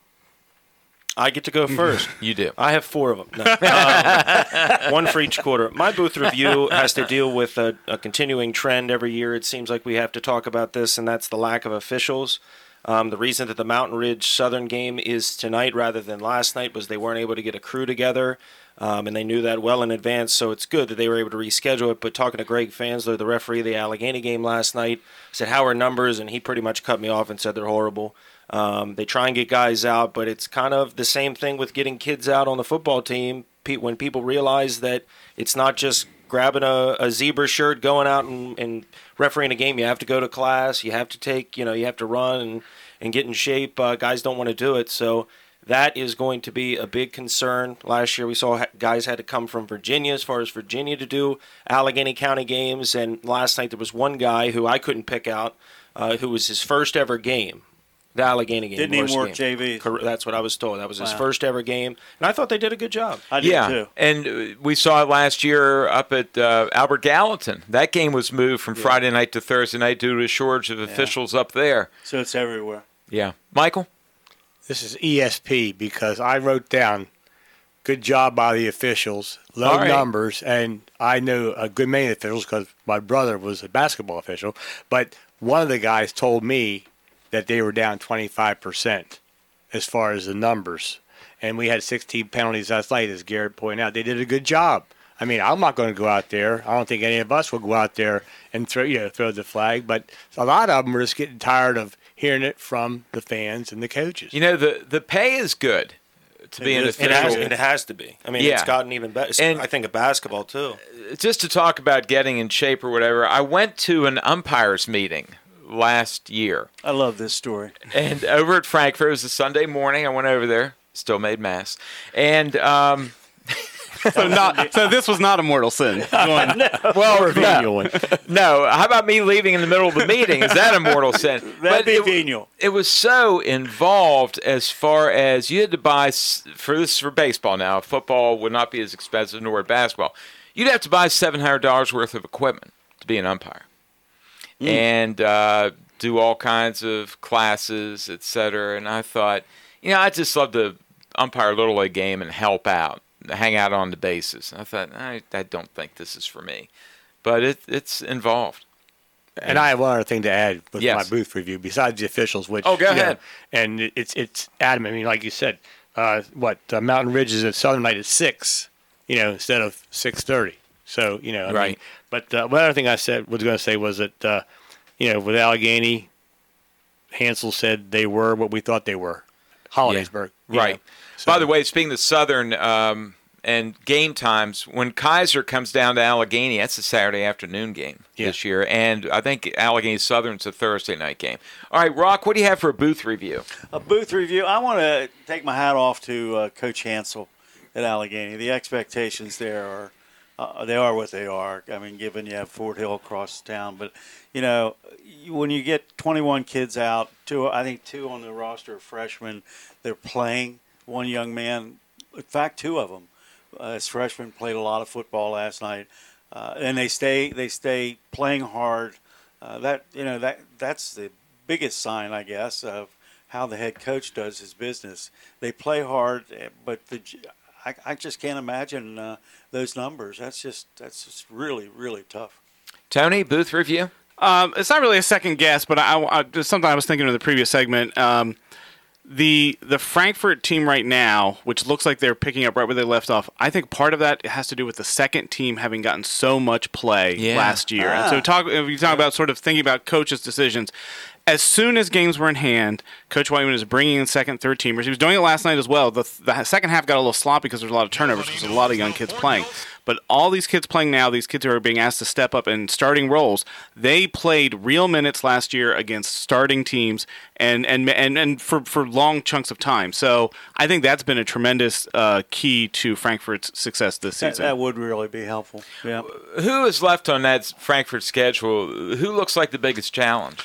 I get to go first. You do. I have 4 of them. No. One for each quarter. My booth review has to deal with a continuing trend every year. It seems like we have to talk about this, and that's the lack of officials. The reason that the Mountain Ridge Southern game is tonight rather than last night was they weren't able to get a crew together, and they knew that well in advance, so it's good that they were able to reschedule it. But talking to Greg Fansler, the referee of the Allegheny game last night, said, how are numbers? And he pretty much cut me off and said they're horrible. They try and get guys out, but it's kind of the same thing with getting kids out on the football team. When people realize that it's not just grabbing a zebra shirt, going out and refereeing a game. You have to go to class. You have to take, you have to run and get in shape. Guys don't want to do it. So that is going to be a big concern. Last year we saw guys had to come from Virginia, as far as Virginia, to do Allegheny County games. And last night there was one guy who I couldn't pick out, who was his first ever game. The Allegheny game. Didn't even work JV. That's what I was told. That was his first ever game. And I thought they did a good job. I did too. And we saw it last year up at Albert Gallatin. That game was moved from Friday night to Thursday night due to a shortage of officials up there. So it's everywhere. Yeah. Michael? This is ESP because I wrote down good job by the officials, low numbers, and I know a good many officials because my brother was a basketball official. But one of the guys told me that they were down 25% as far as the numbers. and we had 16 penalties last night, as Garrett pointed out. They did a good job. I mean, I'm not going to go out there. I don't think any of us will go out there and throw the flag. But a lot of them are just getting tired of hearing it from the fans and the coaches. You know, the pay is good to be an official. It has to be. I mean, Yeah. it's gotten even better. And I think of basketball, too. Just to talk about getting in shape or whatever, I went to an umpires meeting last year. I love this story. And over at Frankfurt, it was a Sunday morning. I went over there, still made mass. And So this was not a mortal sin. Well, no. How about me leaving in the middle of the meeting? Is that a mortal sin? That'd be venial. It was so involved as far as you had to buy for baseball now. Football would not be as expensive, nor would basketball. You'd have to buy $700 worth of equipment to be an umpire, and do all kinds of classes, etc. And I thought, I just love to umpire a Little League game and help out, hang out on the bases. I thought, I don't think this is for me, but it's involved. And I have one other thing to add with Yes. my booth review, besides the officials, which Oh, go ahead. And it's Adam. I mean, like you said, Mountain Ridge is at Southern Light at 6, instead of 6:30. So I mean, Right. but one other thing I was going to say was that with Allegheny, Hansel said they were what we thought they were, Hollidaysburg. Right. By the way, speaking of Southern and game times, when Kaiser comes down to Allegheny, that's a Saturday afternoon game this year, and I think Allegheny Southern's a Thursday night game. All right, Rock, what do you have for a booth review? A booth review. I want to take my hat off to Coach Hansel at Allegheny. The expectations there are they are what they are. I mean, given you have Fort Hill across town, but when you get 21 kids out, I think two on the roster are freshmen. They're playing. One young man, in fact, two of them, as freshmen, played a lot of football last night, and they stay playing hard. That's the biggest sign, I guess, of how the head coach does his business. They play hard, but I just can't imagine those numbers. That's just really, really tough. Tony, booth review? It's not really a second guess, but something I was thinking in the previous segment. The Frankfurt team right now, which looks like they're picking up right where they left off, I think part of that has to do with the second team having gotten so much play last year. And so if you talk about sort of thinking about coaches' decisions, as soon as games were in hand, Coach Whiteman is bringing in second, third teamers. He was doing it last night as well. The second half got a little sloppy because there was a lot of turnovers because there was a lot of young kids playing. But all these kids playing now, these kids who are being asked to step up in starting roles, they played real minutes last year against starting teams and for long chunks of time. So I think that's been a tremendous key to Frankfurt's success this season. That would really be helpful. Yeah. Who is left on that Frankfurt schedule? Who looks like the biggest challenge?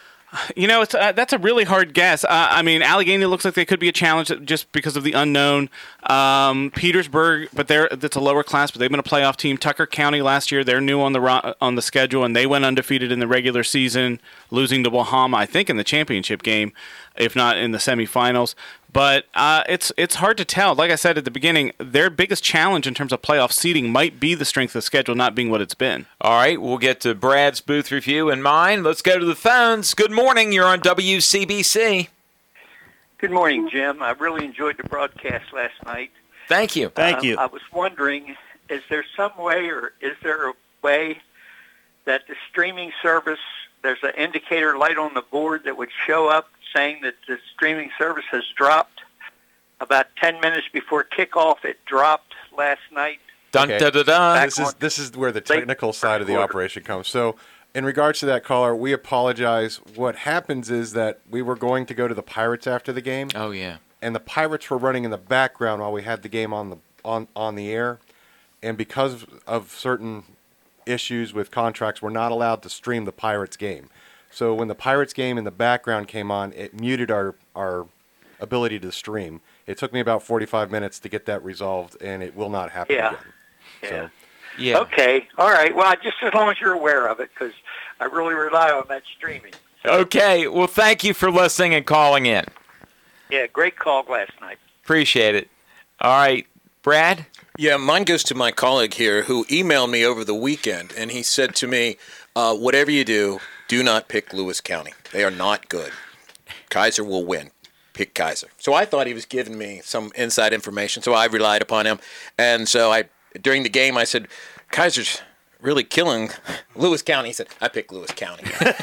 That's a really hard guess. I mean, Allegheny looks like they could be a challenge just because of the unknown. Petersburg, but that's a lower class, but they've been a playoff team. Tucker County last year, they're new on the schedule, and they went undefeated in the regular season, losing to Bahama, I think, in the championship game, if not in the semifinals. But it's hard to tell. Like I said at the beginning, their biggest challenge in terms of playoff seeding might be the strength of the schedule not being what it's been. All right, we'll get to Brad's booth review and mine. Let's go to the phones. Good morning. You're on WCBC. Good morning, Jim. I really enjoyed the broadcast last night. Thank you. I was wondering, is there some way or is there a way that the streaming service, there's an indicator light on the board that would show up saying that the streaming service has dropped about 10 minutes before kickoff? It dropped last night. Dun, da, da, da. This is where the technical side of the operation comes. So in regards to that caller, we apologize. What happens is that we were going to go to the Pirates after the game. Oh, yeah. And the Pirates were running in the background while we had the game on the air. And because of certain issues with contracts, we're not allowed to stream the Pirates game. So when the Pirates game in the background came on, it muted our ability to stream. It took me about 45 minutes to get that resolved, and it will not happen again. Yeah. So, yeah. Okay. All right. Well, just as long as you're aware of it, because I really rely on that streaming. Okay. Well, thank you for listening and calling in. Yeah, great call last night. Appreciate it. All right. Brad? Yeah, mine goes to my colleague here who emailed me over the weekend, and he said to me, whatever you do not pick Lewis County. They are not good. Kaiser will win. pick Kaiser. So I thought he was giving me some inside information, so I relied upon him. And so during the game, I said, Kaiser's really killing Lewis County. He said, I picked Lewis County.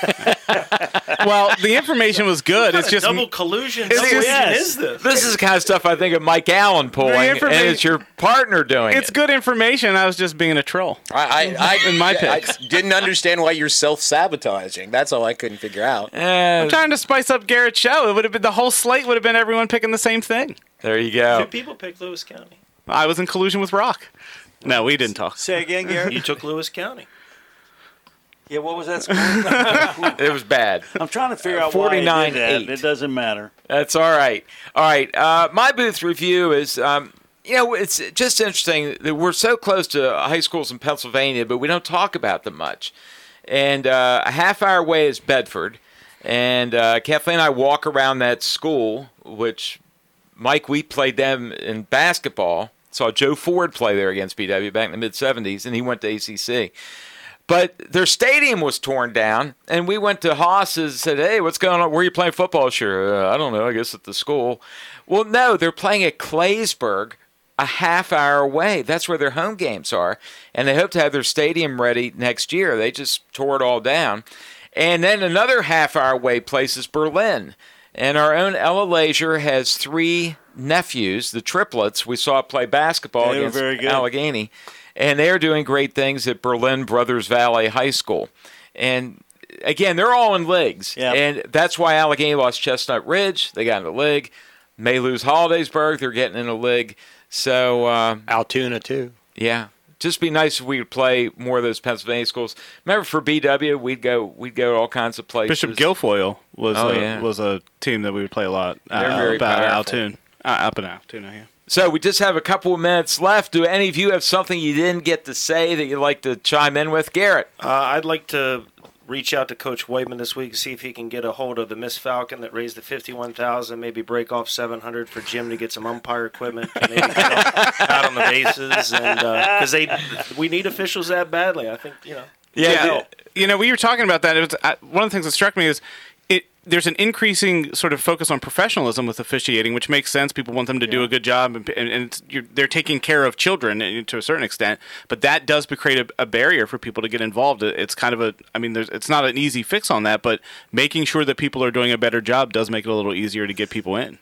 Well, the information was good. It's just double collusion. It's just, is this? This is the kind of stuff I think of Mike Allen pulling, and it's your partner doing It's good information. I was just being a troll. In my picks. I didn't understand why you're self-sabotaging. That's all I couldn't figure out. I'm trying to spice up Garrett's show. It would have been the whole slate would have been everyone picking the same thing. There you go. 2 people picked Lewis County. I was in collusion with Rock. No, we didn't talk. Say again, Garrett. You took Lewis County. Yeah, what was that score? It was bad. I'm trying to figure out why he did that. 49-8. It doesn't matter. That's all right. All right. My booth review is, it's just interesting that we're so close to high schools in Pennsylvania, but we don't talk about them much. And a half-hour away is Bedford. And Kathleen and I walk around that school, which, Mike, we played them in basketball. Saw Joe Ford play there against BW back in the mid-'70s, and he went to ACC. But their stadium was torn down, and we went to Haas's and said, hey, what's going on? Where are you playing football? Sure, I don't know, I guess at the school. Well, no, they're playing at Claysburg, a half-hour away. That's where their home games are, and they hope to have their stadium ready next year. They just tore it all down. And then another half-hour away place is Berlin. And our own Ella Leisure has 3 nephews, the triplets. We saw play basketball against Allegheny. And they're doing great things at Berlin Brothers Valley High School. And, again, they're all in leagues. Yep. And that's why Allegheny lost Chestnut Ridge. They got in the league. May lose Hollidaysburg. They're getting in the league. So Altoona, too. Yeah. Just be nice if we could play more of those Pennsylvania schools. Remember, for BW, we'd go to all kinds of places. Bishop Guilfoyle was a team that we would play a lot. They're very powerful. Altoona. Up in Altoona, yeah. So we just have a couple of minutes left. Do any of you have something you didn't get to say that you'd like to chime in with? Garrett? I'd like to reach out to Coach Whiteman this week, see if he can get a hold of the Miss Falcon that raised the $51,000, maybe break off $700 for Jim to get some umpire equipment, maybe get out on the bases, and because we need officials that badly. I think Yeah, we were talking about that. It was one of the things that struck me is there's an increasing sort of focus on professionalism with officiating, which makes sense. People want them to do a good job, and they're taking care of children to a certain extent. But that does create a barrier for people to get involved. It's kind of it's not an easy fix on that, but making sure that people are doing a better job does make it a little easier to get people in.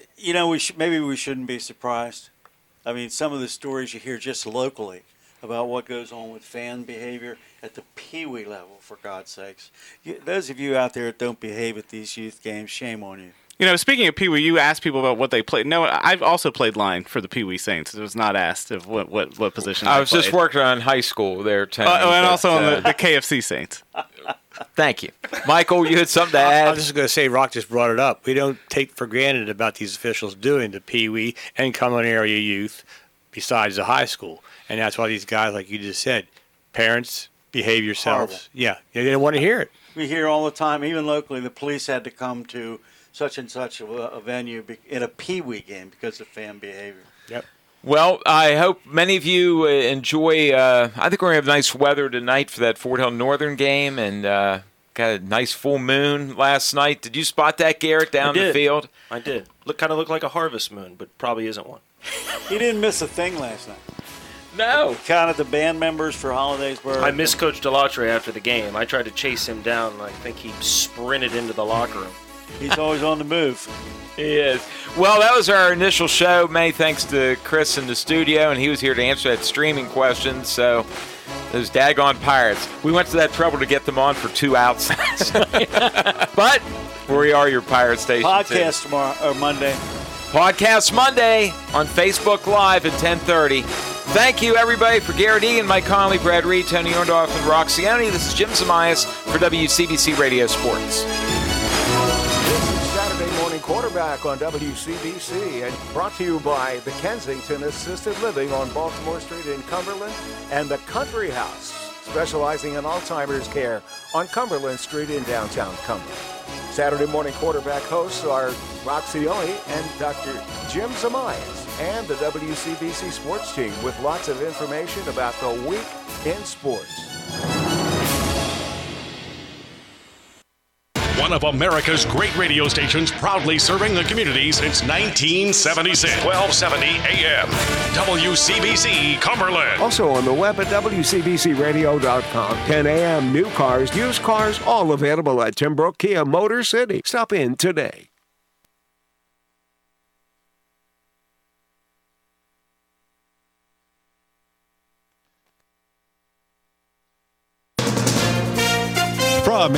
Maybe we shouldn't be surprised. I mean, some of the stories you hear just locally about what goes on with fan behavior at the Pee-wee level, for God's sakes. Those of you out there that don't behave at these youth games, shame on you. Speaking of Pee-wee, you asked people about what they played. No, I've also played line for the Pee-wee Saints. It was not asked of what position I was just working on high school there. And also on the KFC Saints. Thank you. Michael, you had something to add? I was just going to say, Rock just brought it up. We don't take for granted about these officials doing the Pee-wee and Cumberland area youth besides the high school. And that's why these guys, like you just said, parents, behave yourselves. Horrible. Yeah, they don't want to hear it. We hear all the time, even locally, the police had to come to such and such a venue in a Pee-wee game because of fan behavior. Yep. Well, I hope many of you enjoy. I think we're going to have nice weather tonight for that Fort Hill Northern game, and got a nice full moon last night. Did you spot that, Garrett, down the field? I did. Kind of looked like a harvest moon, but probably isn't one. He didn't miss a thing last night. No. Counted the band members for Hollidaysburg. I missed Coach Delattre after the game. I tried to chase him down, and I think he sprinted into the locker room. He's always on the move. He is. Well, that was our initial show. Many thanks to Chris in the studio, and he was here to answer that streaming question. So, those daggone Pirates. We went to that trouble to get them on for 2 outs. But we are your Pirate Station. Podcast tomorrow or Monday. Podcast Monday on Facebook Live at 10:30. Thank you, everybody, for Garrett Egan, Mike Conley, Brad Reed, Tony Orndorff, and Rock Cioni. This is Jim Zamias for WCBC Radio Sports. This is Saturday Morning Quarterback on WCBC, and brought to you by the Kensington Assisted Living on Baltimore Street in Cumberland and the Country House, specializing in Alzheimer's care on Cumberland Street in downtown Cumberland. Saturday Morning Quarterback hosts are Rock Cioni and Dr. Jim Zamias, and the WCBC Sports Team with lots of information about the week in sports. One of America's great radio stations, proudly serving the community since 1976. 1270 AM. WCBC Cumberland. Also on the web at WCBCRadio.com. 10 a.m. New cars, used cars, all available at Timbrook Kia Motor City. Stop in today.